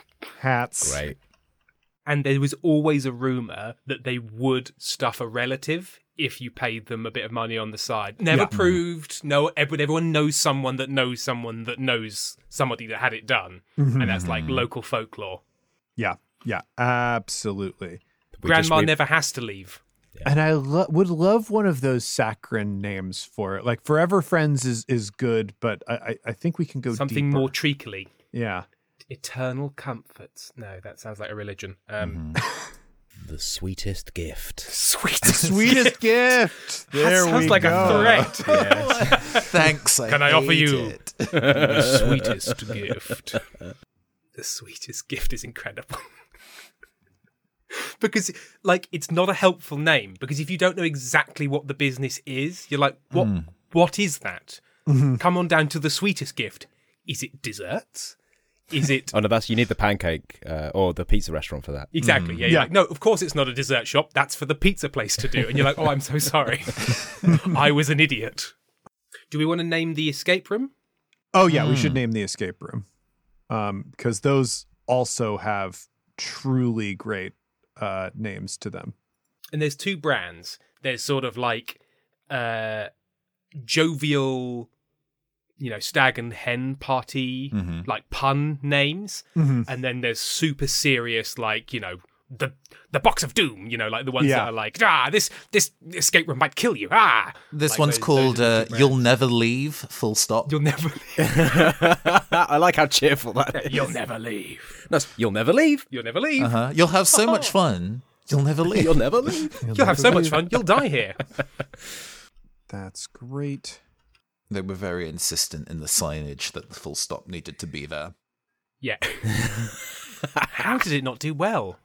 hats. Great. And there was always a rumor that they would stuff a relative if you paid them a bit of money on the side. Never Yeah. proved. No, but everyone knows someone that knows someone that knows somebody that had it done. Mhm. And that's like local folklore. Yeah, yeah, absolutely. We Grandma just- we- never has to leave. And I lo- would love one of those saccharine names for it. Like Forever Friends is is good, but I I, I think we can go Something deeper. more treacly. Yeah. Eternal comforts. No, that sounds like a religion. Um, The sweetest gift. Sweet. Sweetest gift. There That sounds we like go. a threat. Thanks. I Can I offer hate you it. the sweetest gift? The sweetest gift is incredible. Because, like, it's not a helpful name. Because if you don't know exactly what the business is, you're like, what? Mm. What is that? Come on down to the sweetest gift. Is it desserts? Is it... Oh, no, that's, you need the pancake uh, or the pizza restaurant for that. Exactly, yeah. You're Yeah. like, no, of course it's not a dessert shop. That's for the pizza place to do. And you're like, oh, I'm so sorry. I was an idiot. Do we want to name the escape room? Oh yeah, we should name the escape room. Um, because those also have truly great uh names to them. And there's two brands. There's sort of like uh jovial, you know, stag and hen party, Mm-hmm. like pun names. Mhm. And then there's super serious, like, you know, the the box of doom, you know, like the ones Yeah. that are like, ah, this this escape room might kill you. Ah, This Like one's those- called those are uh, the two You'll brands. Never Leave, full stop. You'll never I like how cheerful that is. You'll never leave. No, you'll never leave. You'll never leave. Uh-huh. You'll have so much fun. You'll never leave. You'll never leave. You'll have so much fun. You'll die here. That's great. They were very insistent in the signage that the full stop needed to be there. Yeah. How did it not do well?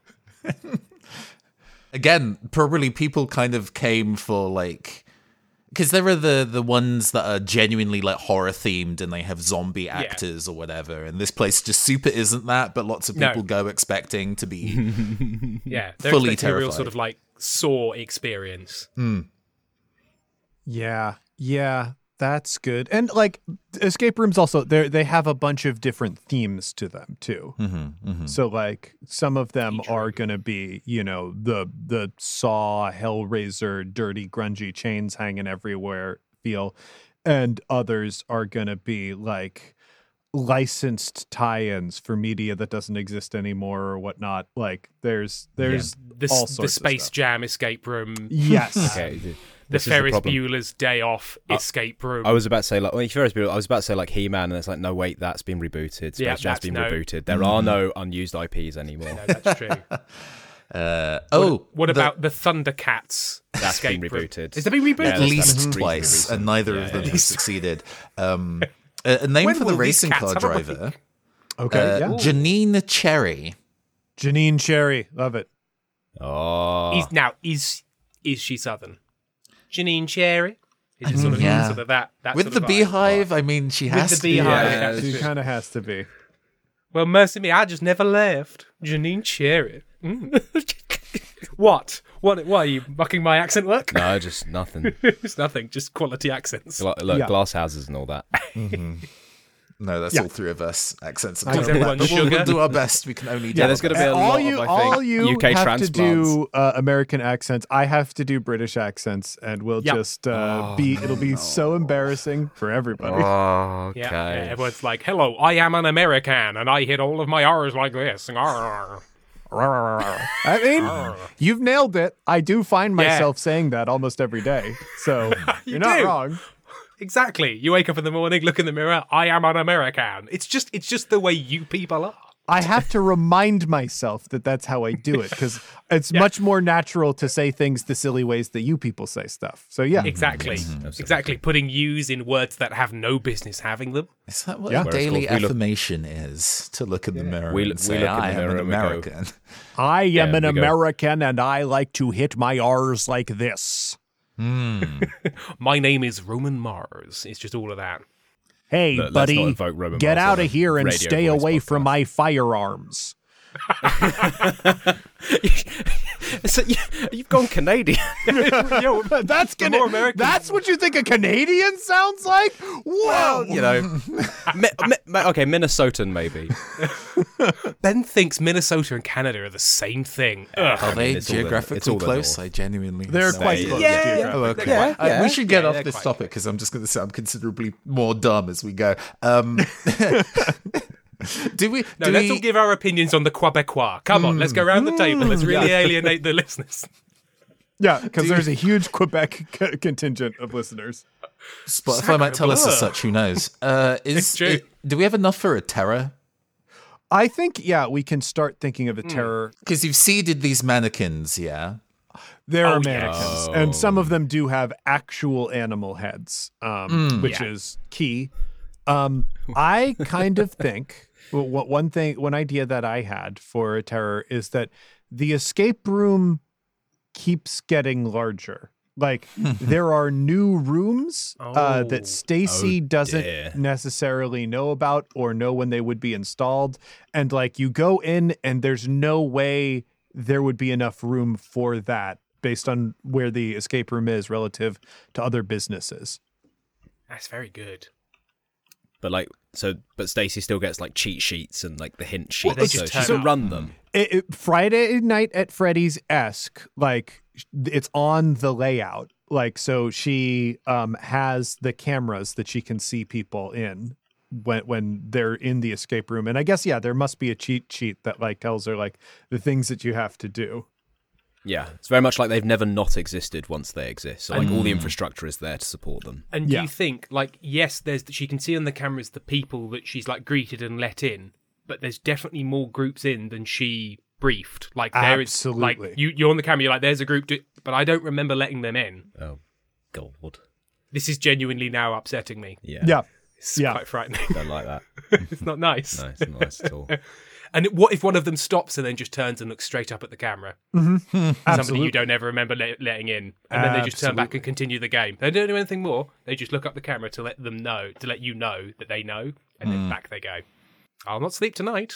Again, probably people kind of came for like, because there are the the ones that are genuinely like horror themed and they have zombie actors or whatever, and this place just super isn't that, but lots of No. people go expecting to be Yeah, they're Fully expecting a real terrified. sort of like Saw experience. Yeah, yeah, that's good. And like escape rooms also, they they have a bunch of different themes to them too. Mm-hmm, mm-hmm. So like some of them Each are room. going to be, you know, the the Saw, Hellraiser, dirty, grungy chains hanging everywhere feel, and others are going to be like licensed tie-ins for media that doesn't exist anymore or whatnot. Like there's there's The, all the sorts of Space stuff. Jam escape room. Yes. Okay. The this is the Ferris problem. Bueller's Day Off escape room. I was about to say like, well, Ferris Bueller, I was about to say like He-Man, and it's like, no, wait, that's been rebooted. Space Yeah, Jam's that's been no- rebooted. There are no unused I Ps anymore. No, that's true. Uh, oh, What the- about the Thundercats? That's been escape room? rebooted. Has it been rebooted? Yeah, at that's- least that's twice, recent. and neither Yeah, of them yeah. have succeeded. Um, a, a name When for the will these racing cats car have a driver, week? Okay, uh, yeah. Janine Cherry. Janine Cherry, love it. Oh, Is, now, is is she Southern? Janine Cherry? Is it sort of, yeah. sort of that, that With sort the of vibe? beehive, I mean, she has the to be. beehive, right? yeah. She kind of has to be. Well, mercy me, I just never left. Janine Cherry. Mm. What? What? Why are you mucking my accent work? no, just nothing. It's nothing, just quality accents. Gla- look, Yeah. glass houses and all that. No, that's Yeah. all three of us accents. I know. But Everyone's we'll, sugar. we'll do our best. We can only do Yeah, our there's going to be best. a all lot you, of, I think, all you U K have to transplants. do uh, American accents. I have to do British accents, and we'll Yep. just uh, Oh, be. It'll be so embarrassing for everybody. Oh, okay. Yeah, yeah, everyone's like, hello, I am an American, and I hit all of my R's like this. Arr. I mean, you've nailed it. I do find Yeah. myself saying that almost every day, so You you're not do. wrong. Exactly. You wake up in the morning, look in the mirror, I am an American. It's just it's just the way you people are. I have to remind myself that that's how I do it because it's much more natural to say things the silly ways that you people say stuff. So yeah, Exactly. Exactly. Putting yous in words that have no business having them. Is that what Yeah. a Whereas, daily of course, we look- affirmation is? To look in the mirror We- and we say, look in the I am mirror an and we go- American. I am Yeah, an we go- American and I like to hit my R's like this. My name is Roman Mars. It's just all of that. Hey, Look, let's buddy, not invoke Roman get Mars out on of a here and radio stay voice away podcast. from my firearms. So you, you've gone Canadian. Yo, That's the gonna, more American- That's what you think a Canadian sounds like? Whoa! you know, mi- mi- okay, Minnesotan maybe. Ben thinks Minnesota and Canada are the same thing. Ugh. Are they it's all the- geographically it's all the close? north. I genuinely. They're no quite idea. close. Yeah, yeah. geographically. Oh, okay. Yeah, Uh, yeah. we should get Yeah, off they're this quite topic because I'm just going to say I'm considerably more dumb as we go. Um, do we? No, do let's we, all give our opinions on the Quebecois. Come on, let's go around the table. Let's really alienate the listeners. Yeah, because there's a huge Quebec c- contingent of listeners. Spotify might tell us as Sacre such. Who knows? Uh, is It's true. it- do we have enough for a terror? I think, yeah, we can start thinking of a terror. Because you've seeded these mannequins, yeah. There Oh, are yes. mannequins, and some of them do have actual animal heads, um, which Yeah. is key. Um, I kind of think well, what one thing, one idea that I had for a terror is that the escape room keeps getting larger. Like there are new rooms uh, Oh. that Stacy Oh, doesn't dear. necessarily know about or know when they would be installed, and like you go in and there's no way there would be enough room for that based on where the escape room is relative to other businesses. That's very good. But like, so, but Stacey still gets like cheat sheets and like the hint sheets, they so just she turn can up. run them. It, it- Friday Night at Freddy's esque, like it's on the layout. Like, so she um, has the cameras that she can see people in when when they're in the escape room. And I guess, yeah, there must be a cheat sheet that like tells her like the things that you have to do. Yeah, it's very much like they've never not existed once they exist. So like all the infrastructure is there to support them. And Yeah. you think, like, yes, there's she can see on the cameras the people that she's like greeted and let in, but there's definitely more groups in than she briefed. Like there is, Absolutely. like you, you're on the camera, you're like, there's a group, do-, but I don't remember letting them in. Oh, God. This is genuinely now upsetting me. Yeah. Yeah. It's Yeah. quite frightening. Don't like that. It's not nice. No, it's not nice at all. And what if one of them stops and then just turns and looks straight up at the camera? Somebody Absolutely. you don't ever remember let, letting in, and then they just turn back Absolutely. and continue the game. They don't do anything more. They just look up the camera to let them know, to let you know that they know, and then back they go. I'll not sleep tonight.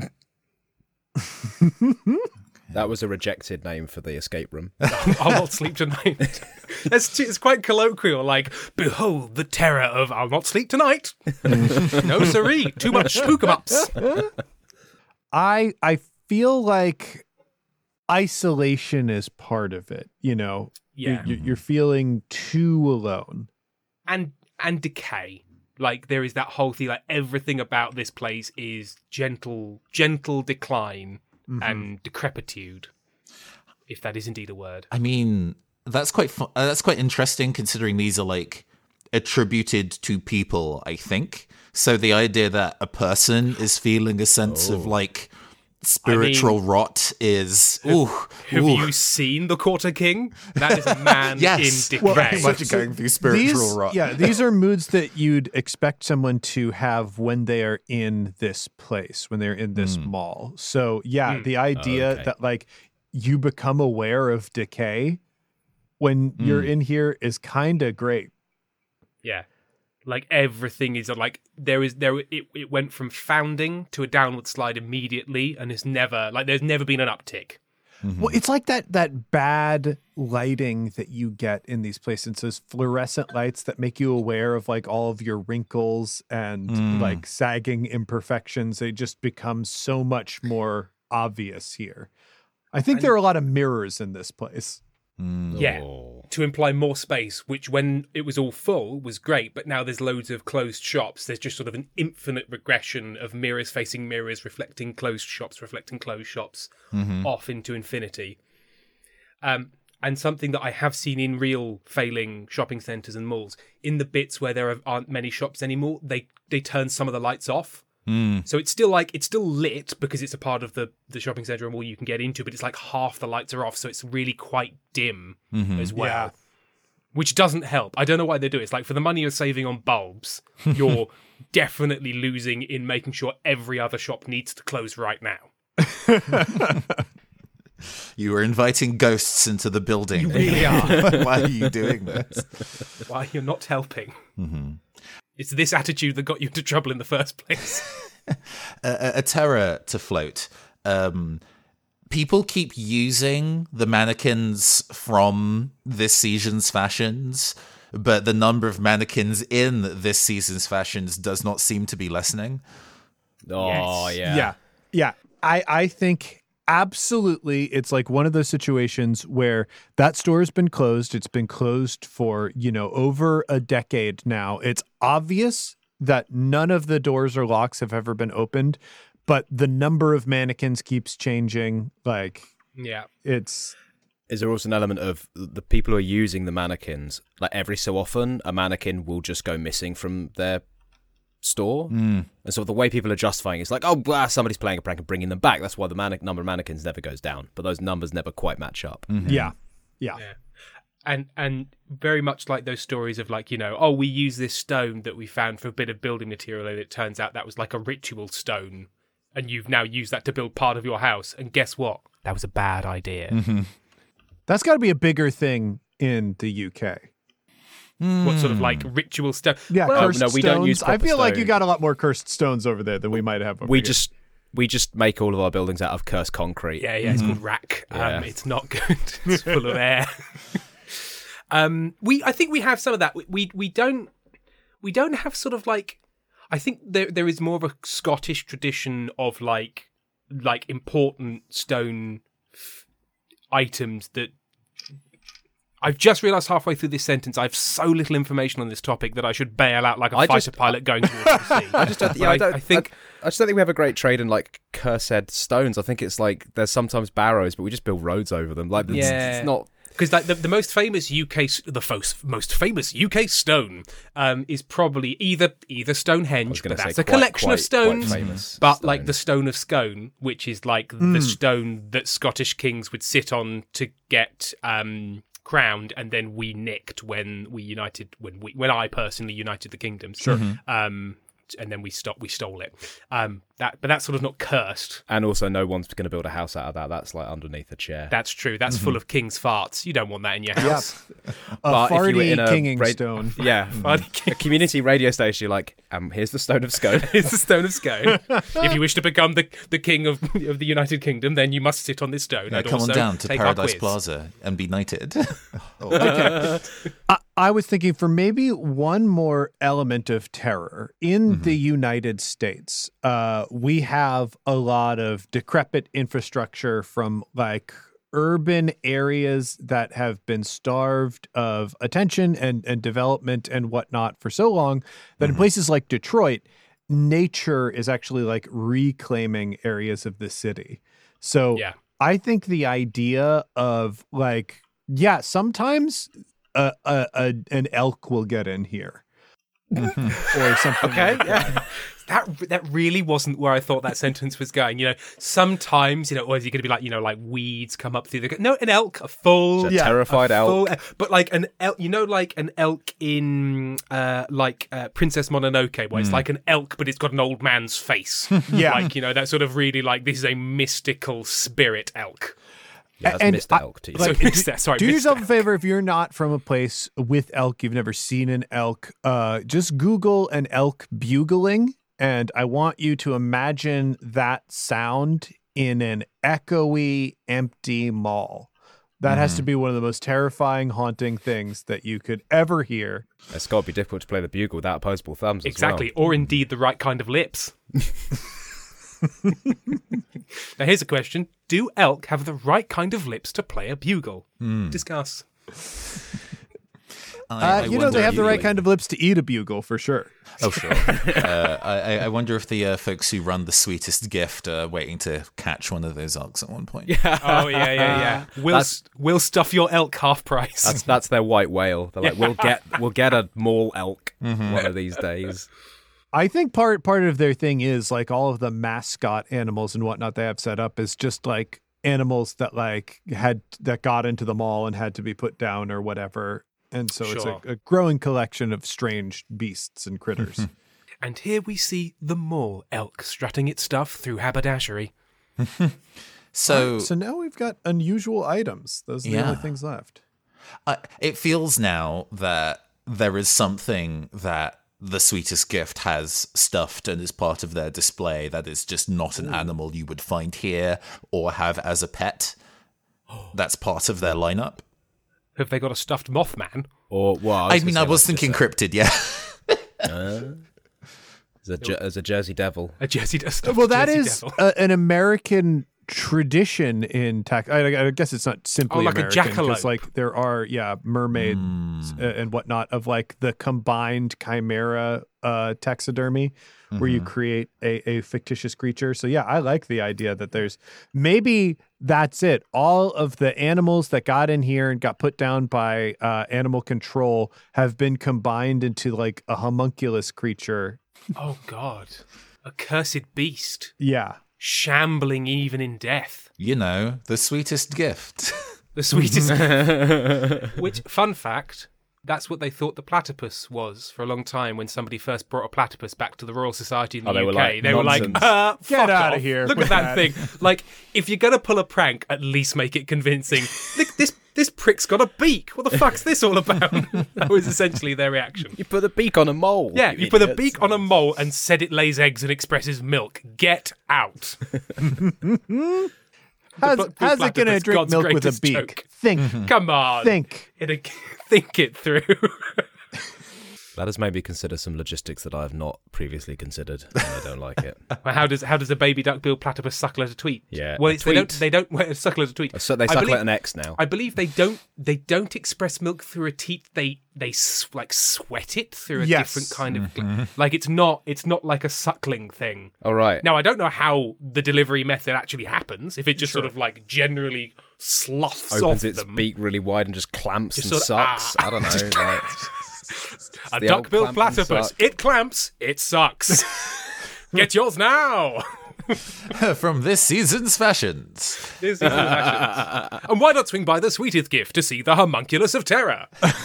That was a rejected name for the escape room. I'll not sleep tonight. It's, it's quite colloquial, like, behold the terror of I'll not sleep tonight. No siree, too much spookabups. I I feel like isolation is part of it. You know, Yeah. you're, you're feeling too alone. And and decay. Like there is that whole thing, like everything about this place is gentle, gentle decline and decrepitude, if that is indeed a word. I mean, that's quite fu- uh, that's quite interesting considering these are like attributed to people, I think. So the idea that a person is feeling a sense of like spiritual I mean, rot is. Ooh, have ooh. you seen the Quarter King? That is a man Yes. in Well, decay. very much going through spiritual these, rot. Yeah, these are moods that you'd expect someone to have when they are in this place, when they're in this Mm. mall. So, yeah, Mm. the idea Okay. that like you become aware of decay when you're Mm. in here is kind of great. Yeah. Like everything is like there is there it, it went from founding to a downward slide immediately and it's never like there's never been an uptick. Mm-hmm. Well, it's like that that bad lighting that you get in these places. Those fluorescent lights that make you aware of like all of your wrinkles and Mm. like sagging imperfections. They just become so much more obvious here. I think And- there are a lot of mirrors in this place. Mm. Yeah. Oh. To imply more space, which when it was all full was great, but now there's loads of closed shops. There's just sort of an infinite regression of mirrors facing mirrors, reflecting closed shops, reflecting closed shops, Mhm. off into infinity. Um, and something that I have seen in real failing shopping centres and malls, in the bits where there aren't many shops anymore, they they turn some of the lights off. Mm. So it's still like it's still lit because it's a part of the, the shopping centre and all you can get into, but it's like half the lights are off, so it's really quite dim Mhm. as well. Yeah. Which doesn't help. I don't know why they do it. It's like for the money you're saving on bulbs, you're definitely losing in making sure every other shop needs to close right now. You are inviting ghosts into the building. You really are. Why are you doing this? Why you're not helping. Mm-hmm. It's this attitude that got you into trouble in the first place. a, a, a terror to float. Um, people keep using the mannequins from this season's fashions, but the number of mannequins in this season's fashions does not seem to be lessening. Oh, Yes. yeah. Yeah. Yeah. I, I think absolutely it's like one of those situations where that store has been closed. It's been closed for, you know, over a decade now. It's obvious that none of the doors or locks have ever been opened, but the number of mannequins keeps changing. Like, Yeah. it's Is there also an element of the people who are using the mannequins, like every so often, a mannequin will just go missing from their store? Mm. And so the way people are justifying it is like, oh, blah, somebody's playing a prank and bringing them back. That's why the man- number of mannequins never goes down. But those numbers never quite match up. Mhm. yeah. Yeah. Yeah. And and very much like those stories of like, you know, oh, we use this stone that we found for a bit of building material and it turns out that was like a ritual stone and you've now used that to build part of your house. And guess what? That was a bad idea. Mhm. That's got to be a bigger thing in the U K. What sort of like ritual stone? Yeah, Well, cursed no, we don't stones. use I proper feel like you stone. got a lot more cursed stones over there than we might have over We here. just we just make all of our buildings out of cursed concrete. Yeah, yeah, it's called rack. Um, Yeah. It's not good. It's full of air. um, we, I think we have some of that. We, we, we don't, we don't have sort of like. I think there, there is more of a Scottish tradition of like, like important stone f- items that. I've just realised halfway through this sentence I have so little information on this topic that I should bail out like a I fighter just- pilot going towards the sea. I just don't, But yeah, I, I, don't, I think I, I just don't think we have a great trade in like cursed stones. I think it's like there's sometimes barrows, but we just build roads over them. Like, it's, Yeah. it's not. because like the, the most famous U K s- the fos- most famous U K stone um, is probably either either I was Stonehenge, going but to say that's a quite- collection quite- of stones. quite famous But like stone. the Stone of Scone, which is like the stone that Scottish kings would sit on to get um, crowned, and then we nicked when we united when we when I personally united the kingdoms. Sure. Um, and then we stopped. We stole it. Um, that, but that's sort of not cursed. And also, no one's going to build a house out of that. That's like underneath a chair. That's true. That's full of king's farts. You don't want that in your Yeah. house. a But if you were farty in a kinging ra- stone. Yeah, a community radio station. You're like, um, here's the Stone of Scone. It's the Stone of Scone. If you wish to become the, the king of of the United Kingdom, then you must sit on this stone. Yeah, and come on also down to take our Paradise quiz. Plaza and be knighted. I, I was thinking for maybe one more element of terror in Mm-hmm. the United States, uh, we have a lot of decrepit infrastructure from like urban areas that have been starved of attention and, and development and whatnot for so long that Mm-hmm. in places like Detroit, nature is actually like reclaiming areas of the city. So Yeah. I think the idea of like, yeah, sometimes a, a, a an elk will get in here, or something. Okay, like that. yeah. That that really wasn't where I thought that sentence was going. You know, sometimes, you know, or is he going to be like, you know, like weeds come up through the... No, an elk, a full... A terrified a elk. full- but like an elk, you know, like an elk in, uh, like, uh, Princess Mononoke, where it's like an elk, but it's got an old man's face. Yeah. Like, you know, that sort of really like, this is a mystical spirit elk. Yeah, that's And Mister I- Elk to you. So Like, Mister Sorry, Do Mister yourself a Elk. favor if you're not from a place with elk, you've never seen an elk, uh, just Google an elk bugling, and I want you to imagine that sound in an echoey, empty mall. That has to be one of the most terrifying, haunting things that you could ever hear. It's got to be difficult to play the bugle without opposable thumbs as Exactly, well. or indeed the right kind of lips. Now here's a question. Do elk have the right kind of lips to play a bugle? Discuss. I, Uh, I you know, wonder they have if the right like- kind of lips to eat a bugle, for sure. Oh, sure. uh, I, I wonder if the uh, folks who run the Sweetest Gift are waiting to catch one of those elks at one point. Oh, yeah, yeah, yeah. We'll, That's- we'll stuff your elk half price. That's that's their white whale. They're like, we'll get we'll get a mall elk one of these days. I think part part of their thing is like all of the mascot animals and whatnot they have set up is just like animals that like had that got into the mall and had to be put down or whatever. And so Sure. it's a, a growing collection of strange beasts and critters. And here we see the mall elk strutting its stuff through haberdashery. So, so now we've got unusual items. Those are the Yeah. only things left. uh, it feels now that there is something that the Sweetest Gift has stuffed and is part of their display that is just not an animal you would find here or have as a pet. That's part of their lineup. Have they got a stuffed Mothman? Or well, I, gonna mean, say, I was let's thinking just cryptid, yeah. say, As a, Jer- as a Jersey Devil. A Jersey a stuffed Well, that Jersey is Devil. a, an American tradition in tax. I, I guess it's not simply Oh, like a American jackalope. like there are yeah mermaids uh, and whatnot of like the combined chimera uh, taxidermy where you create a, a fictitious creature. So yeah, I like the idea that there's maybe that's it. All of the animals that got in here and got put down by uh, animal control have been combined into like a homunculus creature. Oh, God. A cursed beast. Yeah. Shambling even in death. You know, the Sweetest Gift. The sweetest. Which, fun fact, that's what they thought the platypus was for a long time when somebody first brought a platypus back to the Royal Society in the Oh, they U K. were like, they were like, "Nonsense." uh, Get fuck outta off. here Look with at that, that. thing. Like, if you're going to pull a prank, at least make it convincing. Look, this this prick's got a beak. What the fuck's this all about? That was essentially their reaction. You put a beak on a mole. Yeah, you put a idiots. beak on a mole and said it lays eggs and expresses milk. Get out. How's, bu- how's it going to platypus, drink God's milk with a greatest beak? joke. Think. Come on. Think. It, think it through. That has made me consider some logistics that I have not previously considered, and I don't like it. Well, how does how does a baby duck-billed platypus suckle at a tweet? Yeah, Well, a it's, they don't tweet. they don't well, suckle at a tweet. So they I suckle believe, at an X now. I believe they don't they don't express milk through a teat. They they s- like sweat it through a Yes. different kind of like it's not it's not like a suckling thing. All right. Now I don't know how the delivery method actually happens. If it just sort of like generally sloughs Opens off its them. beak really wide and just clamps Just and sort of, sucks. ah. I don't know. Like, A the old duck-billed clamp and platypus. suck. It clamps. It sucks. Get yours now. From this season's fashions. This is the fashions. And why not swing by the Sweetest Gift to see the homunculus of terror?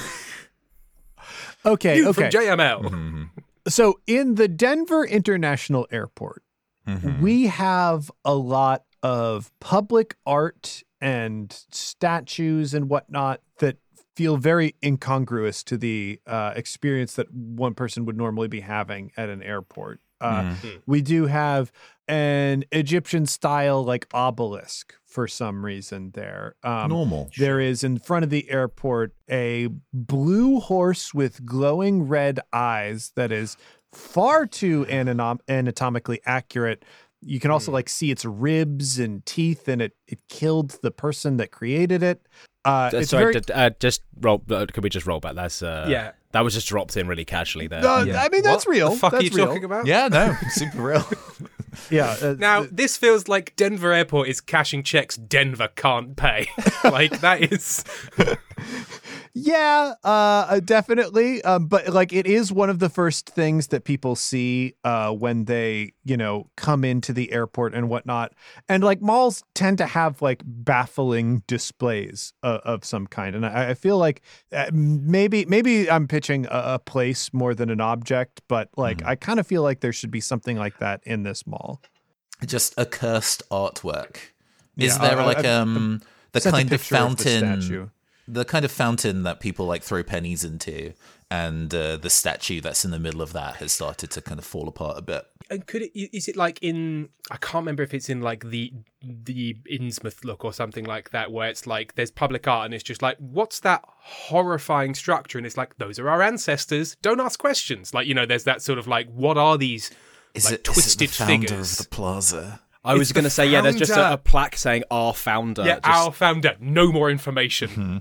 Okay, You okay. from J M L. Mm-hmm. So in the Denver International Airport, we have a lot of public art and statues and whatnot that feel very incongruous to the uh, experience that one person would normally be having at an airport. Uh, We do have an Egyptian style like obelisk for some reason there. Um, Normal. There is in front of the airport a blue horse with glowing red eyes that is far too anatom- anatomically accurate. You can also like see its ribs and teeth, and it it killed the person that created it. Uh, Uh, it's sorry, very, d- uh, just roll. Uh, could we just roll back? That's uh, Yeah. That was just dropped in really casually there. Uh, I mean, that's What real. the fuck that's are you real. talking about? Yeah, no, super real. Yeah. Uh, Now, this feels like Denver Airport is cashing checks Denver can't pay. Like, that is... Yeah, uh, definitely. Um, but like, it is one of the first things that people see uh, when they, you know, come into the airport and whatnot. And like malls tend to have like baffling displays uh, of some kind. And I, I feel like uh, maybe maybe I'm pitching a, a place more than an object, but like mm. I kind of feel like there should be something like that in this mall. Just a cursed artwork. Is yeah, there uh, like I, um the kind of fountain? Of the The kind of fountain that people like throw pennies into, and uh, the statue that's in the middle of that has started to kind of fall apart a bit. And could it, is it like in, I can't remember if it's in like the the Innsmouth look or something like that, where it's like there's public art and it's just like, what's that horrifying structure? And it's like, those are our ancestors. Don't ask questions. Like, you know, there's that sort of like, what are these is like, it, twisted is it the founder figures? Of the plaza? I was going to say, yeah, there's just a, a plaque saying our founder. Yeah, just... our founder. No more information. Mm-hmm.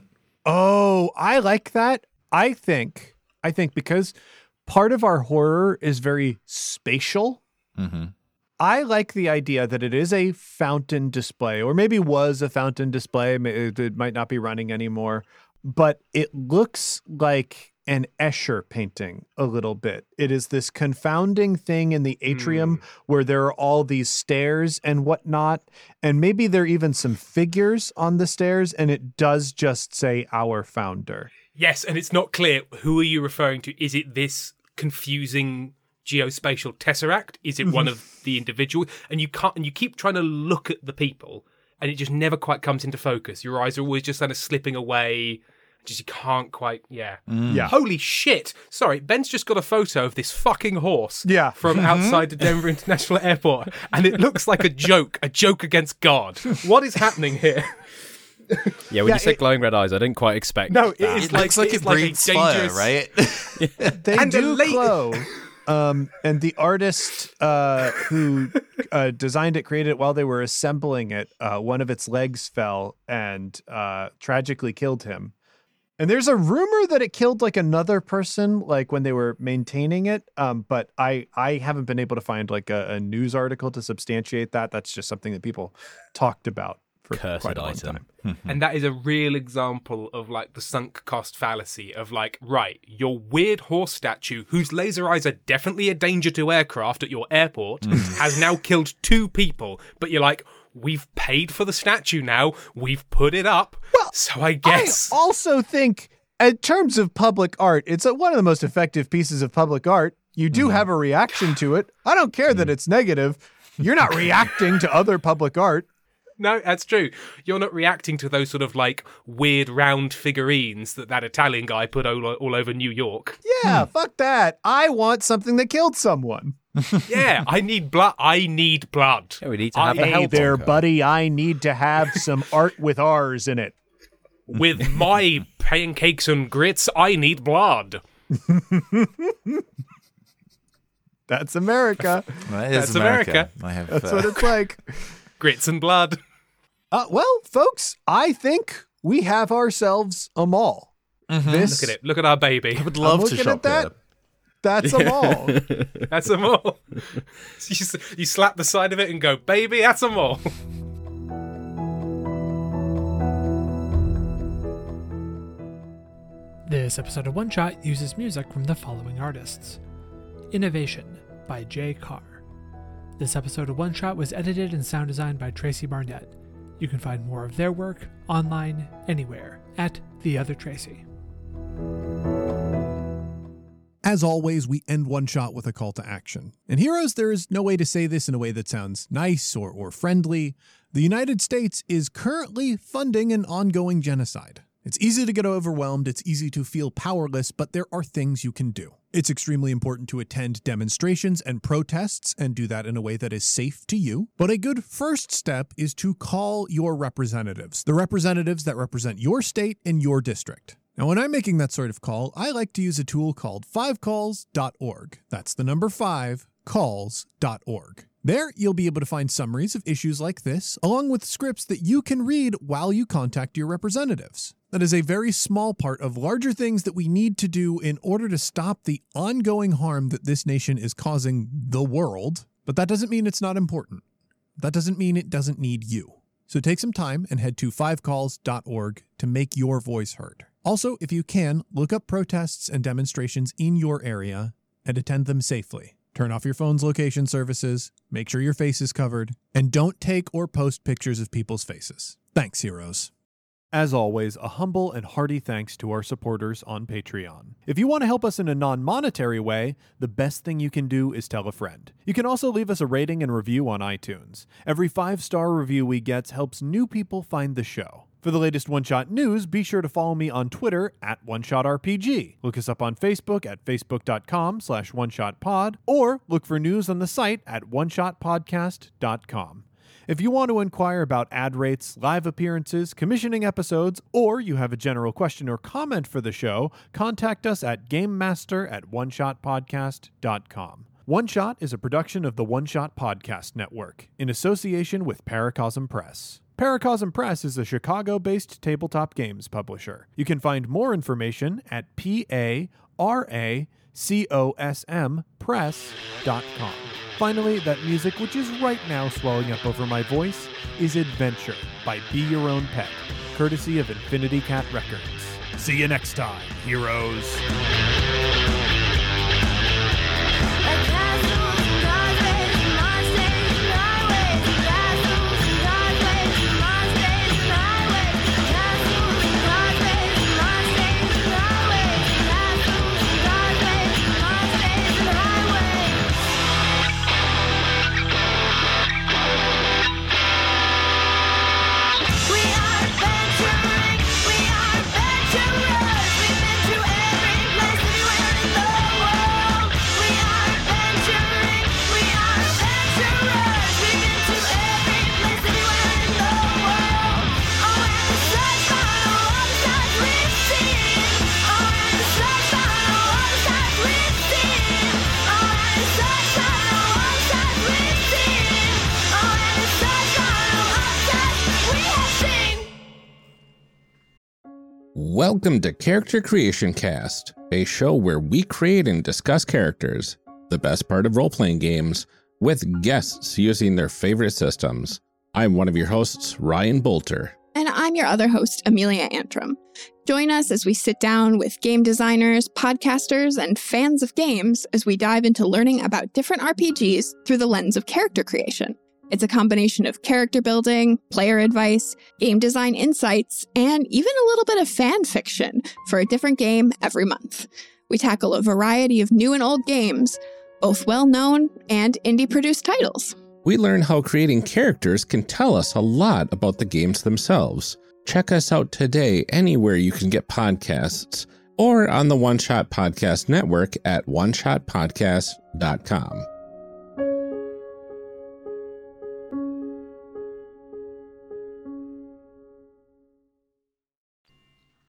Oh, I like that. I think, I think because part of our horror is very spatial. Mm-hmm. I like the idea that it is a fountain display, or maybe was a fountain display. It might not be running anymore, but it looks like an Escher painting a little bit. It is this confounding thing in the atrium mm. where there are all these stairs and whatnot, and maybe there are even some figures on the stairs, and it does just say our founder. Yes, and it's not clear, who are you referring to? Is it this confusing geospatial tesseract? Is it one of the individuals? And you can't, and you keep trying to look at the people, and it just never quite comes into focus. Your eyes are always just kind of slipping away. Just you can't quite, yeah. Mm. yeah. Holy shit. Sorry, Ben's just got a photo of this fucking horse yeah. from outside the Denver International Airport, and it looks like a joke, a joke against God. What is happening here? Yeah, when yeah, you said it, glowing red eyes, I didn't quite expect No, it that. is It like, looks like it's it like breathes a dangerous... fire, right? They and do late... glow. Um, and the artist uh, who uh, designed it, created it while they were assembling it, uh, one of its legs fell and uh, tragically killed him. And there's a rumor that it killed like another person, like when they were maintaining it. Um, but I, I haven't been able to find like a, a news article to substantiate that. That's just something that people talked about for Cursed quite a long item. time. And that is a real example of like the sunk cost fallacy of like, right, your weird horse statue, whose laser eyes are definitely a danger to aircraft at your airport, has now killed two people. But you're like, we've paid for the statue now. We've put it up. Well, so I guess. I also think, in terms of public art, it's a, one of the most effective pieces of public art. You do mm. have a reaction to it. I don't care mm. that it's negative. You're not reacting to other public art. No, that's true. You're not reacting to those sort of like weird round figurines that that Italian guy put all, all over New York. Yeah, hmm. fuck that. I want something that killed someone. Yeah, I need blood. I need blood. Yeah, we need to have I, the hey there, bunker. buddy. I need to have some art with R's in it. With my pancakes and grits, I need blood. That's America. That is That's America. America. I have, That's uh, what it's like. Grits and blood. Uh, well, folks, I think we have ourselves a mall. Mm-hmm. This, Look at it. Look at our baby. I would love I'm to looking shop at that. there. That's a mall. That's a mall. you, s- you slap the side of it and go, baby, that's a mall. This episode of One Shot uses music from the following artists. Innovation by Jay Carr. This episode of One Shot was edited and sound designed by Tracy Barnett. You can find more of their work online, anywhere, at The Other Tracy. As always, we end One Shot with a call to action. In Heroes, there is no way to say this in a way that sounds nice or, or friendly. The United States is currently funding an ongoing genocide. It's easy to get overwhelmed, it's easy to feel powerless, but there are things you can do. It's extremely important to attend demonstrations and protests and do that in a way that is safe to you. But a good first step is to call your representatives, the representatives that represent your state and your district. Now, when I'm making that sort of call, I like to use a tool called five calls dot org. That's the number five, calls dot org. There, you'll be able to find summaries of issues like this, along with scripts that you can read while you contact your representatives. That is a very small part of larger things that we need to do in order to stop the ongoing harm that this nation is causing the world, but that doesn't mean it's not important. That doesn't mean it doesn't need you. So take some time and head to five calls dot org to make your voice heard. Also, if you can, look up protests and demonstrations in your area and attend them safely. Turn off your phone's location services, make sure your face is covered, and don't take or post pictures of people's faces. Thanks, heroes. As always, a humble and hearty thanks to our supporters on Patreon. If you want to help us in a non-monetary way, the best thing you can do is tell a friend. You can also leave us a rating and review on iTunes. Every five-star review we get helps new people find the show. For the latest One Shot news, be sure to follow me on Twitter at OneShotRPG. Look us up on Facebook at facebook.com slash OneShotPod, or look for news on the site at one shot podcast dot com. If you want to inquire about ad rates, live appearances, commissioning episodes, or you have a general question or comment for the show, contact us at gamemaster at one shot podcast dot com. One Shot is a production of the One Shot Podcast Network, in association with Paracosm Press. Paracosm Press is a Chicago-based tabletop games publisher. You can find more information at P A R A C O S M press dot com. Finally, that music, which is right now swelling up over my voice, is Adventure by Be Your Own Pet, courtesy of Infinity Cat Records. See you next time, heroes. Welcome to Character Creation Cast, a show where we create and discuss characters, the best part of role-playing games, with guests using their favorite systems. I'm one of your hosts, Ryan Bolter. And I'm your other host, Amelia Antrim. Join us as we sit down with game designers, podcasters, and fans of games as we dive into learning about different R P Gs through the lens of character creation. It's a combination of character building, player advice, game design insights, and even a little bit of fan fiction for a different game every month. We tackle a variety of new and old games, both well-known and indie-produced titles. We learn how creating characters can tell us a lot about the games themselves. Check us out today anywhere you can get podcasts, or on the One Shot Podcast Network at one shot podcast dot com.